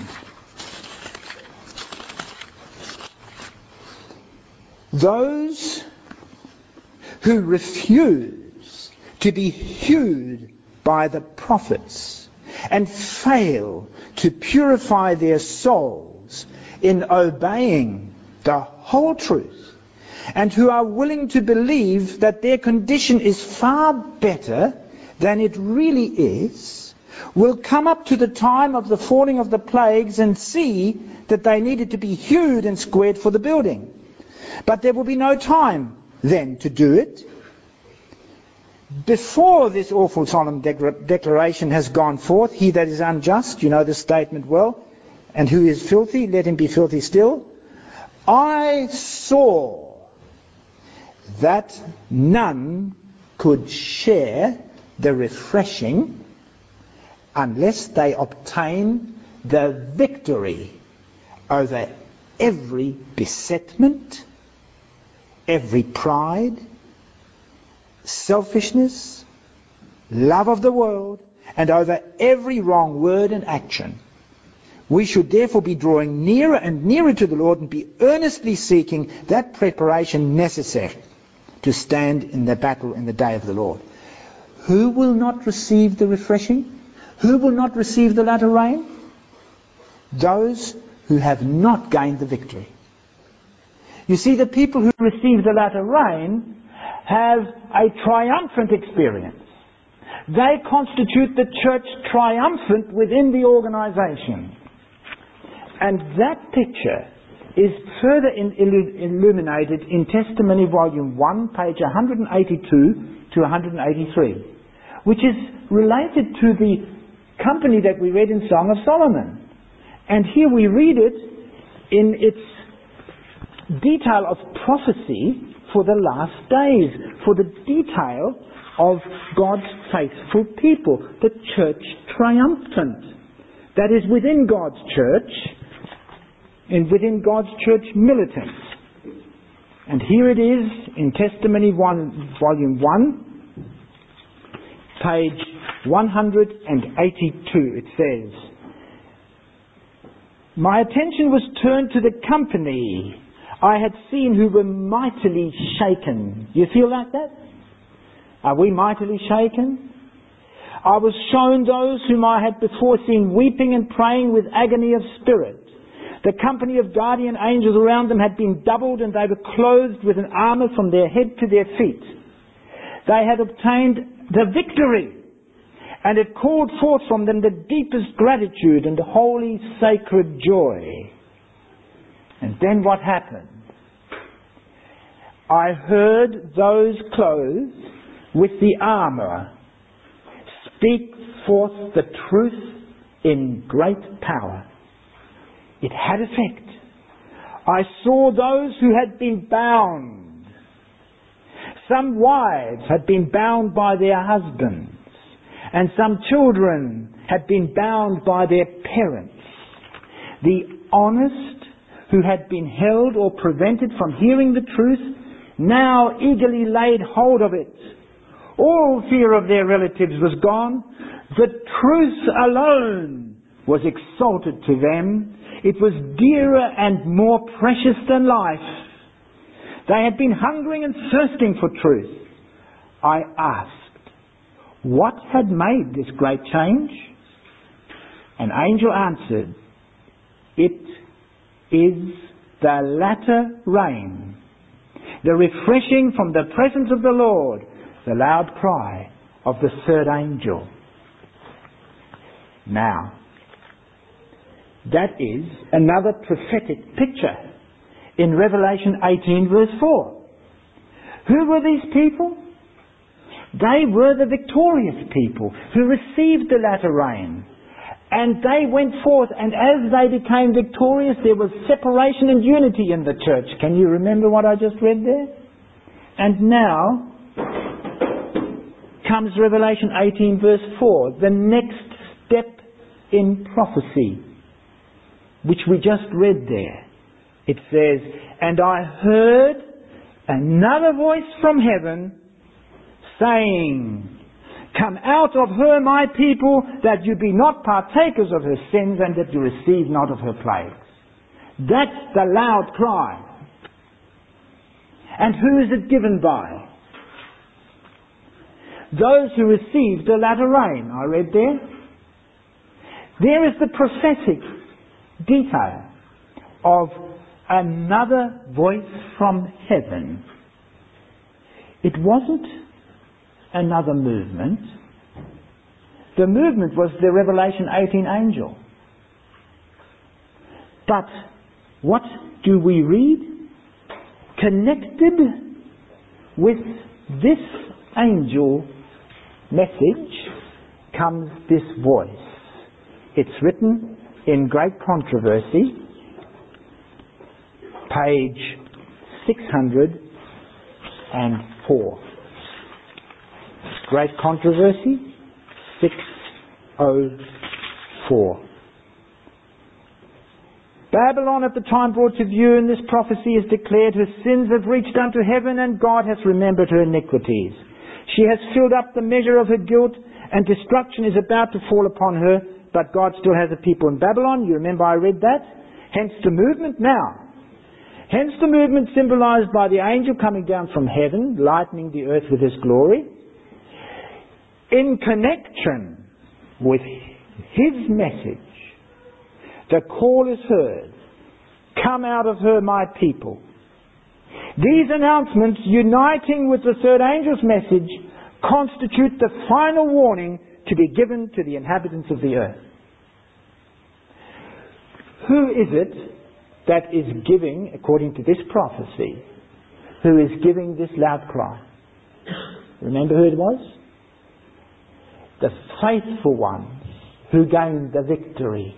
Those who refuse to be hewed by the prophets and fail to purify their souls in obeying the whole truth, and who are willing to believe that their condition is far better than it really is, will come up to the time of the falling of the plagues and see that they needed to be hewed and squared for the building. But there will be no time then to do it. Before this awful solemn de- declaration has gone forth, he that is unjust, you know the statement well, and who is filthy, let him be filthy still. I saw that none could share the refreshing unless they obtain the victory over every besetment, every pride, selfishness, love of the world, and over every wrong word and action. We should therefore be drawing nearer and nearer to the Lord and be earnestly seeking that preparation necessary to stand in the battle in the day of the Lord. Who will not receive the refreshing? Who will not receive the latter rain? Those who have not gained the victory. You see, the people who receive the latter rain have a triumphant experience. They constitute the church triumphant within the organization. And that picture is further in, illu, illuminated in Testimony Volume one, page one eighty-two to one eighty-three, which is related to the company that we read in Song of Solomon. And here we read it in its detail of prophecy for the last days, for the detail of God's faithful people, the church triumphant. That is within God's church and within God's church militant. And here it is in Testimony one, Volume one, page one eighty-two. It says, "My attention was turned to the company I had seen who were mightily shaken." You feel like that? Are we mightily shaken? "I was shown those whom I had before seen weeping and praying with agony of spirit. The company of guardian angels around them had been doubled, and they were clothed with an armour from their head to their feet. They had obtained the victory, and it called forth from them the deepest gratitude and holy sacred joy." And then what happened? "I heard those clothed with the armour speak forth the truth in great power." It had effect. "I saw those who had been bound. Some wives had been bound by their husbands, and some children had been bound by their parents. The honest who had been held or prevented from hearing the truth now eagerly laid hold of it. All fear of their relatives was gone. The truth alone was exalted to them. It was dearer and more precious than life. They had been hungering and thirsting for truth. I asked, what had made this great change? An angel answered, it is the latter rain, the refreshing from the presence of the Lord, the loud cry of the third angel. Now, that is another prophetic picture in Revelation eighteen verse four. Who were these people? They were the victorious people who received the latter rain. And they went forth, and as they became victorious, there was separation and unity in the church. Can you remember what I just read there? And now comes Revelation eighteen verse four, the next step in prophecy, which we just read there. It says, and I heard another voice from heaven saying, come out of her, my people, that you be not partakers of her sins, and that you receive not of her plagues. That's the loud cry. And who is it given by? Those who received the latter rain, I read there. There is the prophetic detail of another voice from heaven. It wasn't another movement. The movement was the Revelation eighteen angel. But what do we read? Connected with this angel message comes this voice. It's written in Great Controversy, page six hundred four. Great Controversy, six oh four. Babylon at the time brought to view in this prophecy is declared, her sins have reached unto heaven, and God hath remembered her iniquities. She has filled up the measure of her guilt, and destruction is about to fall upon her, but God still has a people in Babylon. You remember I read that? Hence the movement now. Hence the movement symbolized by the angel coming down from heaven, lightening the earth with his glory. In connection with his message, the call is heard, come out of her, my people. These announcements, uniting with the third angel's message, constitute the final warning to be given to the inhabitants of the earth. Who is it that is giving, according to this prophecy, who is giving this loud cry? Remember who it was? The faithful ones who gained the victory.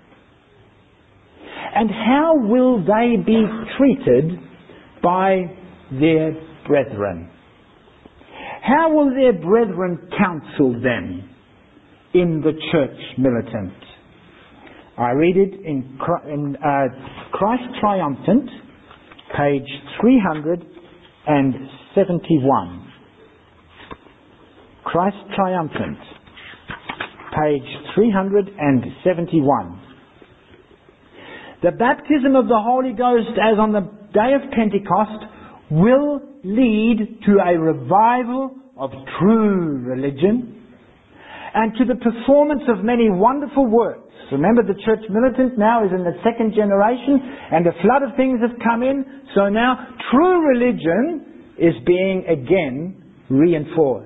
And how will they be treated by their brethren? How will their brethren counsel them in the church militant? I read it in, in uh, Christ Triumphant, page three hundred seventy-one. Christ Triumphant, page three hundred seventy-one. The baptism of the Holy Ghost as on the day of Pentecost will lead to a revival of true religion and to the performance of many wonderful works. Remember, the church militant now is in the second generation and a flood of things have come in. So now true religion is being again reinforced.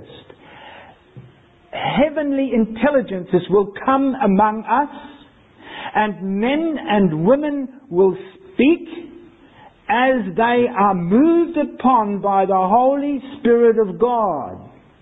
Heavenly intelligences will come among us, and men and women will speak as they are moved upon by the Holy Spirit of God.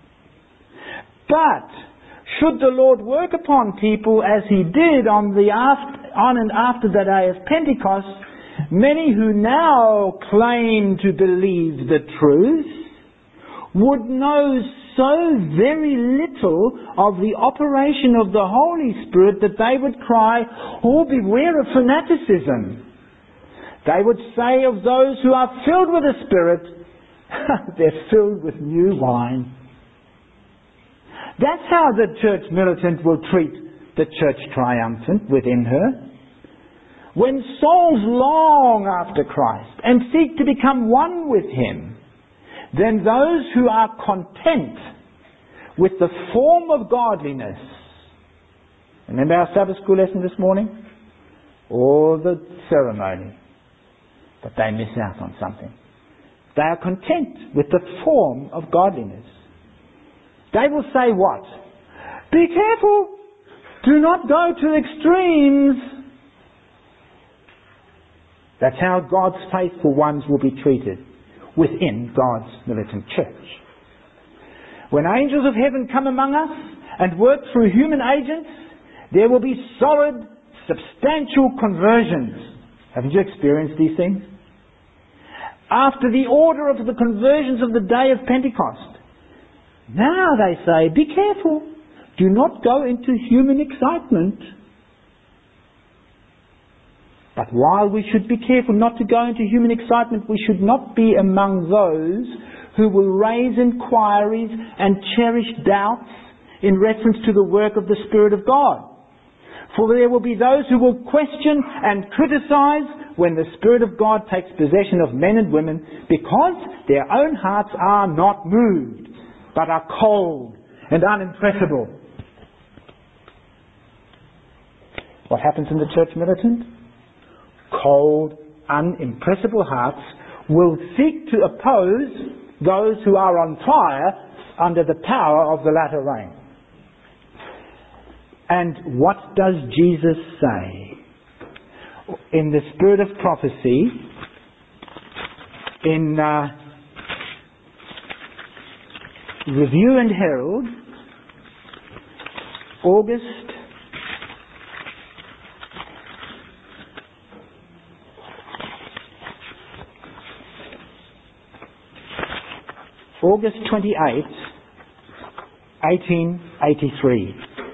But should the Lord work upon people as He did on the after, on and after the day of Pentecost, many who now claim to believe the truth would know so very little of the operation of the Holy Spirit that they would cry, "Oh, beware of fanaticism." They would say of those who are filled with the Spirit, they're filled with new wine. That's how the church militant will treat the church triumphant within her. When souls long after Christ and seek to become one with Him, then those who are content with the form of godliness. Remember our Sabbath school lesson this morning? All the ceremony. But they miss out on something. They are content with the form of godliness. They will say what? Be careful! Do not go to extremes! That's how God's faithful ones will be treated within God's militant church. When angels of heaven come among us and work through human agents, there will be solid, substantial conversions. Haven't you experienced these things? After the order of the conversions of the day of Pentecost. Now they say, be careful. Do not go into human excitement. But while we should be careful not to go into human excitement, we should not be among those who will raise inquiries and cherish doubts in reference to the work of the Spirit of God. For there will be those who will question and criticize when the Spirit of God takes possession of men and women, because their own hearts are not moved, but are cold and unimpressible. What happens in the church militant? Cold, unimpressible hearts will seek to oppose those who are on fire under the power of the latter rain. And what does Jesus say? In the spirit of prophecy, in uh, Review and Herald, August August twenty-eighth, eighteen eighty-three.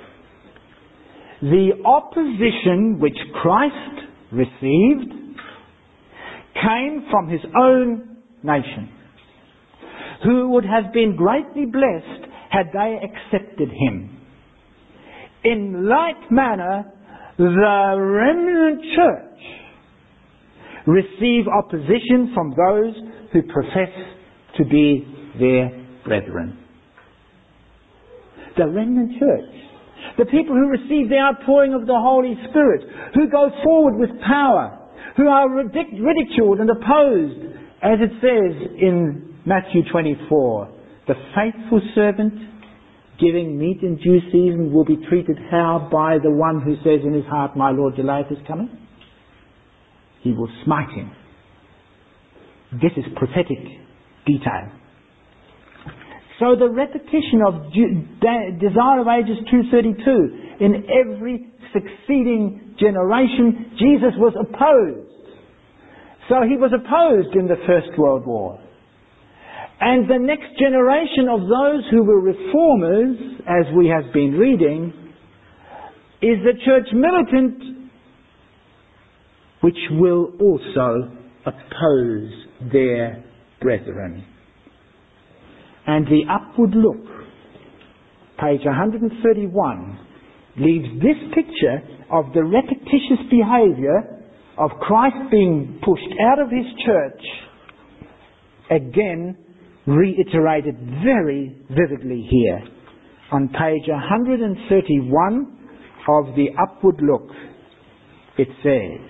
The opposition which Christ received came from His own nation, who would have been greatly blessed had they accepted Him. In like manner, the remnant church receive opposition from those who profess to be their brethren. The remnant church. The people who receive the outpouring of the Holy Spirit, who go forward with power, who are ridic- ridiculed and opposed, as it says in Matthew twenty-four. The faithful servant giving meat in due season will be treated how? By the one who says in his heart, my Lord delayeth his coming? He will smite him. This is prophetic detail. So the repetition of Desire of Ages two thirty-two, in every succeeding generation, Jesus was opposed. So he was opposed in the First World War. And the next generation of those who were reformers, as we have been reading, is the church militant, which will also oppose their brethren. And the upward look, page one thirty-one, leaves this picture of the repetitious behaviour of Christ being pushed out of his church, again reiterated very vividly here. On page one thirty-one of the upward look, it says,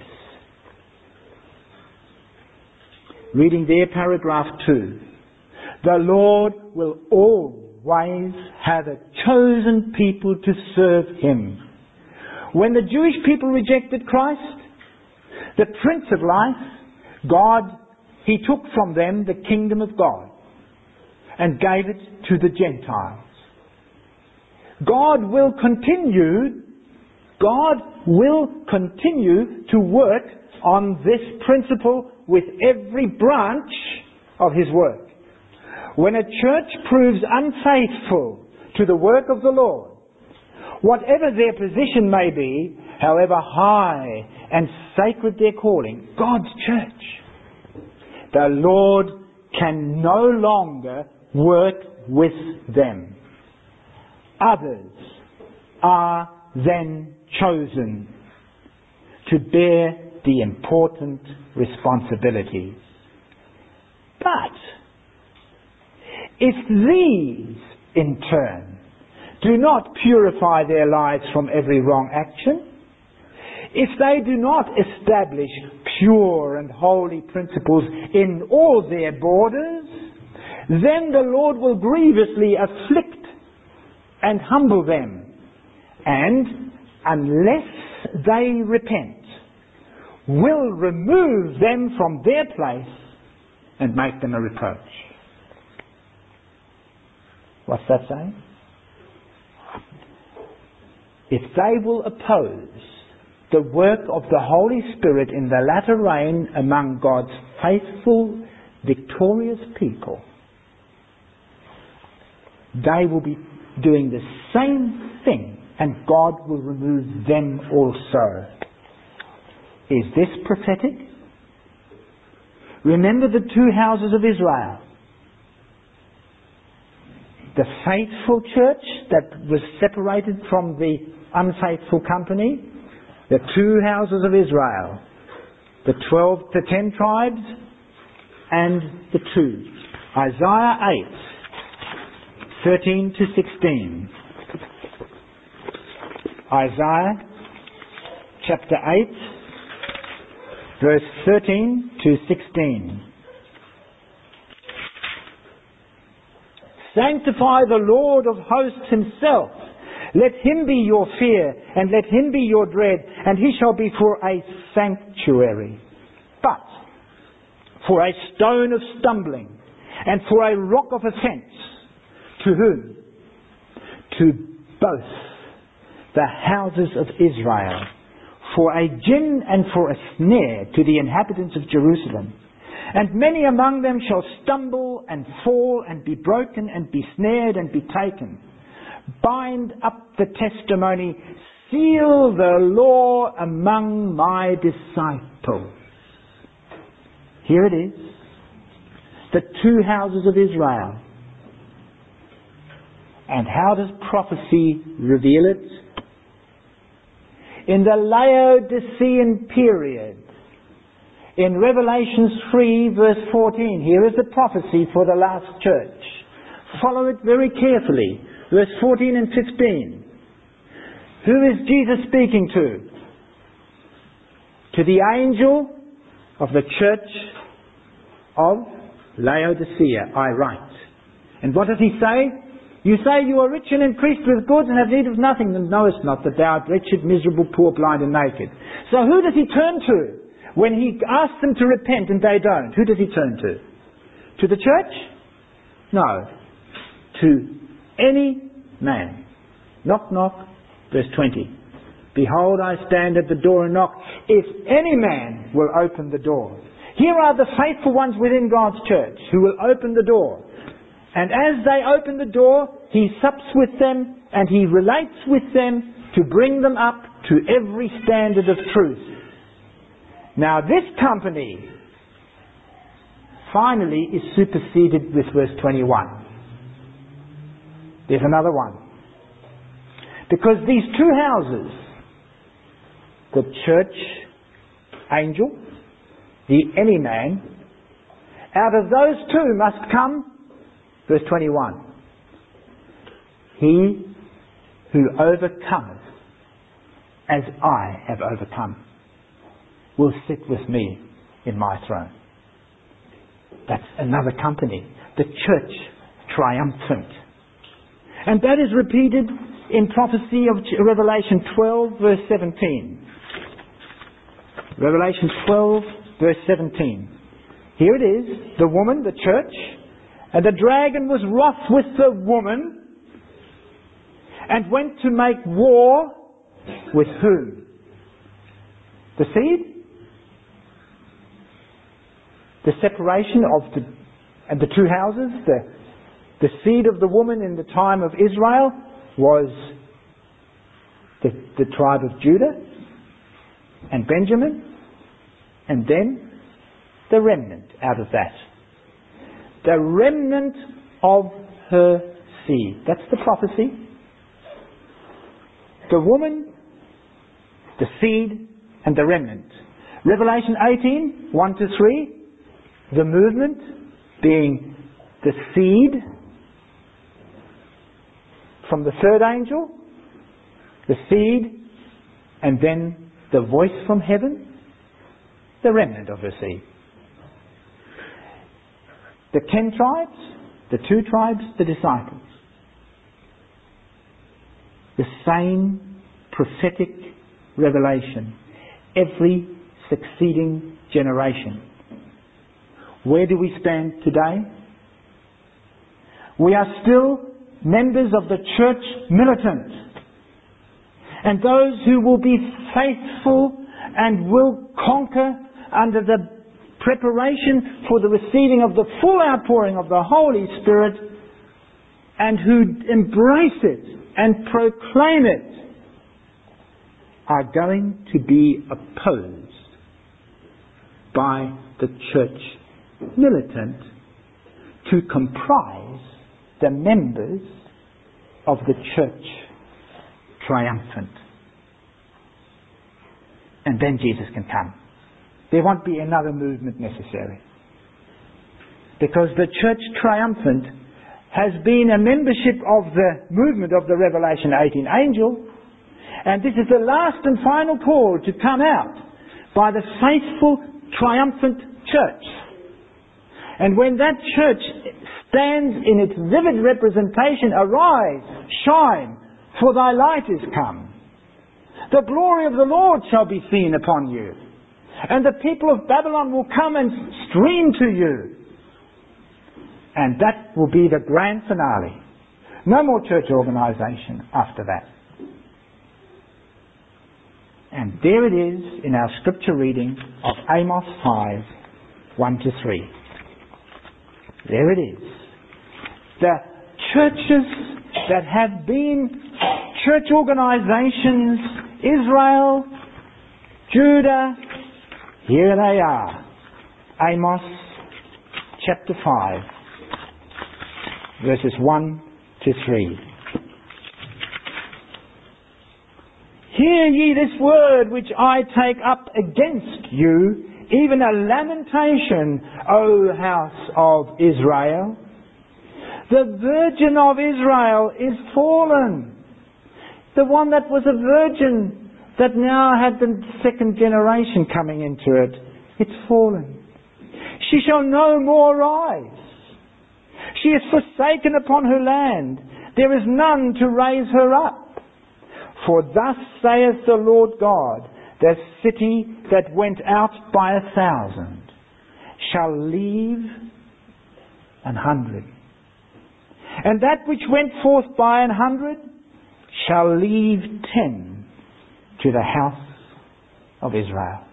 reading there paragraph two, the Lord will always have a chosen people to serve him. When the Jewish people rejected Christ, the Prince of Life, God, he took from them the kingdom of God and gave it to the Gentiles. God will continue, God will continue to work on this principle with every branch of his work. When a church proves unfaithful to the work of the Lord, whatever their position may be, however high and sacred their calling, God's church, the Lord can no longer work with them. Others are then chosen to bear the important responsibilities. But if these, in turn, do not purify their lives from every wrong action, if they do not establish pure and holy principles in all their borders, then the Lord will grievously afflict and humble them, and unless they repent, will remove them from their place and make them a reproach. What's that saying? If they will oppose the work of the Holy Spirit in the latter rain among God's faithful, victorious people, they will be doing the same thing, and God will remove them also. Is this prophetic? Remember the two houses of Israel. The faithful church that was separated from the unfaithful company, the two houses of Israel, the twelve, the ten tribes, and the two. Isaiah eight, thirteen to sixteen. Isaiah chapter eight, verse thirteen to sixteen. Sanctify the Lord of hosts himself. Let him be your fear, and let him be your dread, and he shall be for a sanctuary. But for a stone of stumbling, and for a rock of offence. To whom? To both the houses of Israel. For a gin and for a snare to the inhabitants of Jerusalem. And many among them shall stumble and fall and be broken and be snared and be taken. Bind up the testimony, seal the law among my disciples. Here it is. The two houses of Israel. And how does prophecy reveal it? In the Laodicean period, in Revelation three verse fourteen, here is the prophecy for the last church. Follow it very carefully. Verse fourteen and fifteen. Who is Jesus speaking to? To the angel of the church of Laodicea, I write. And what does he say? You say you are rich and increased with goods and have need of nothing, and knowest not that thou art wretched, miserable, poor, blind, and naked. So who does he turn to when he asks them to repent and they don't? Who does he turn to? To the church? No. To any man. Knock, knock. Verse twenty. Behold, I stand at the door and knock. If any man will open the door. Here are the faithful ones within God's church who will open the door. And as they open the door, he sups with them and he relates with them to bring them up to every standard of truth. Now this company finally is superseded with verse twenty-one. There's another one. Because these two houses, the church angel, the any man, out of those two must come, verse twenty-one, he who overcometh as I have overcome will sit with me in my throne. That's another company, the church triumphant. And that is repeated in prophecy of Revelation twelve verse seventeen. Revelation twelve verse seventeen. Here it is, the woman, the church, and the dragon was wroth with the woman and went to make war with whom? The seed? The separation of the and the two houses, the, the seed of the woman in the time of Israel was the, the tribe of Judah and Benjamin, and then the remnant out of that. The remnant of her seed. That's the prophecy. The woman, the seed, and the remnant. Revelation eighteen, one to three, the movement being the seed from the third angel, the seed, and then the voice from heaven, the remnant of her seed. The ten tribes, the two tribes, the disciples. The same prophetic revelation every succeeding generation. Where do we stand today? We are still members of the church militant. And those who will be faithful and will conquer under the preparation for the receiving of the full outpouring of the Holy Spirit, and who embrace it and proclaim it, are going to be opposed by the church militant to comprise the members of the church triumphant. And then Jesus can come. There won't be another movement necessary. Because the church triumphant has been a membership of the movement of the Revelation eighteen angel, and this is the last and final call to come out by the faithful triumphant church. And when that church stands in its vivid representation, arise, shine, for thy light is come. The glory of the Lord shall be seen upon you. And the people of Babylon will come and stream to you. And that will be the grand finale. No more church organisation after that. And there it is in our scripture reading of Amos five, one to three. There it is. The churches that have been church organisations, Israel, Judah, here they are. Amos chapter five, verses one to three. Hear ye this word which I take up against you, even a lamentation, O house of Israel. The Virgin of Israel is fallen. The one that was a virgin, that now had the second generation coming into it, it's fallen. She shall no more rise. She is forsaken upon her land. There is none to raise her up. For thus saith the Lord God, the city that went out by a thousand shall leave an hundred. And that which went forth by an hundred shall leave ten to the house of Israel.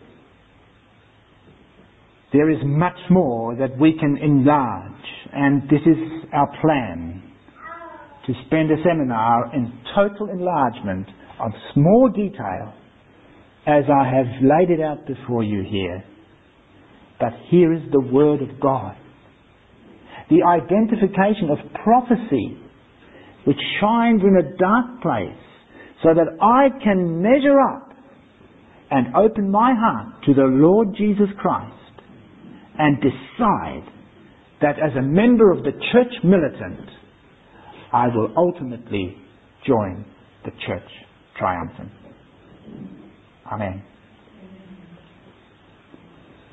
There is much more that we can enlarge, and this is our plan, to spend a seminar in total enlargement of small detail as I have laid it out before you here. But here is the Word of God. The identification of prophecy which shines in a dark place so that I can measure up and open my heart to the Lord Jesus Christ and decide that as a member of the church militant, I will ultimately join the church triumphant. Amen.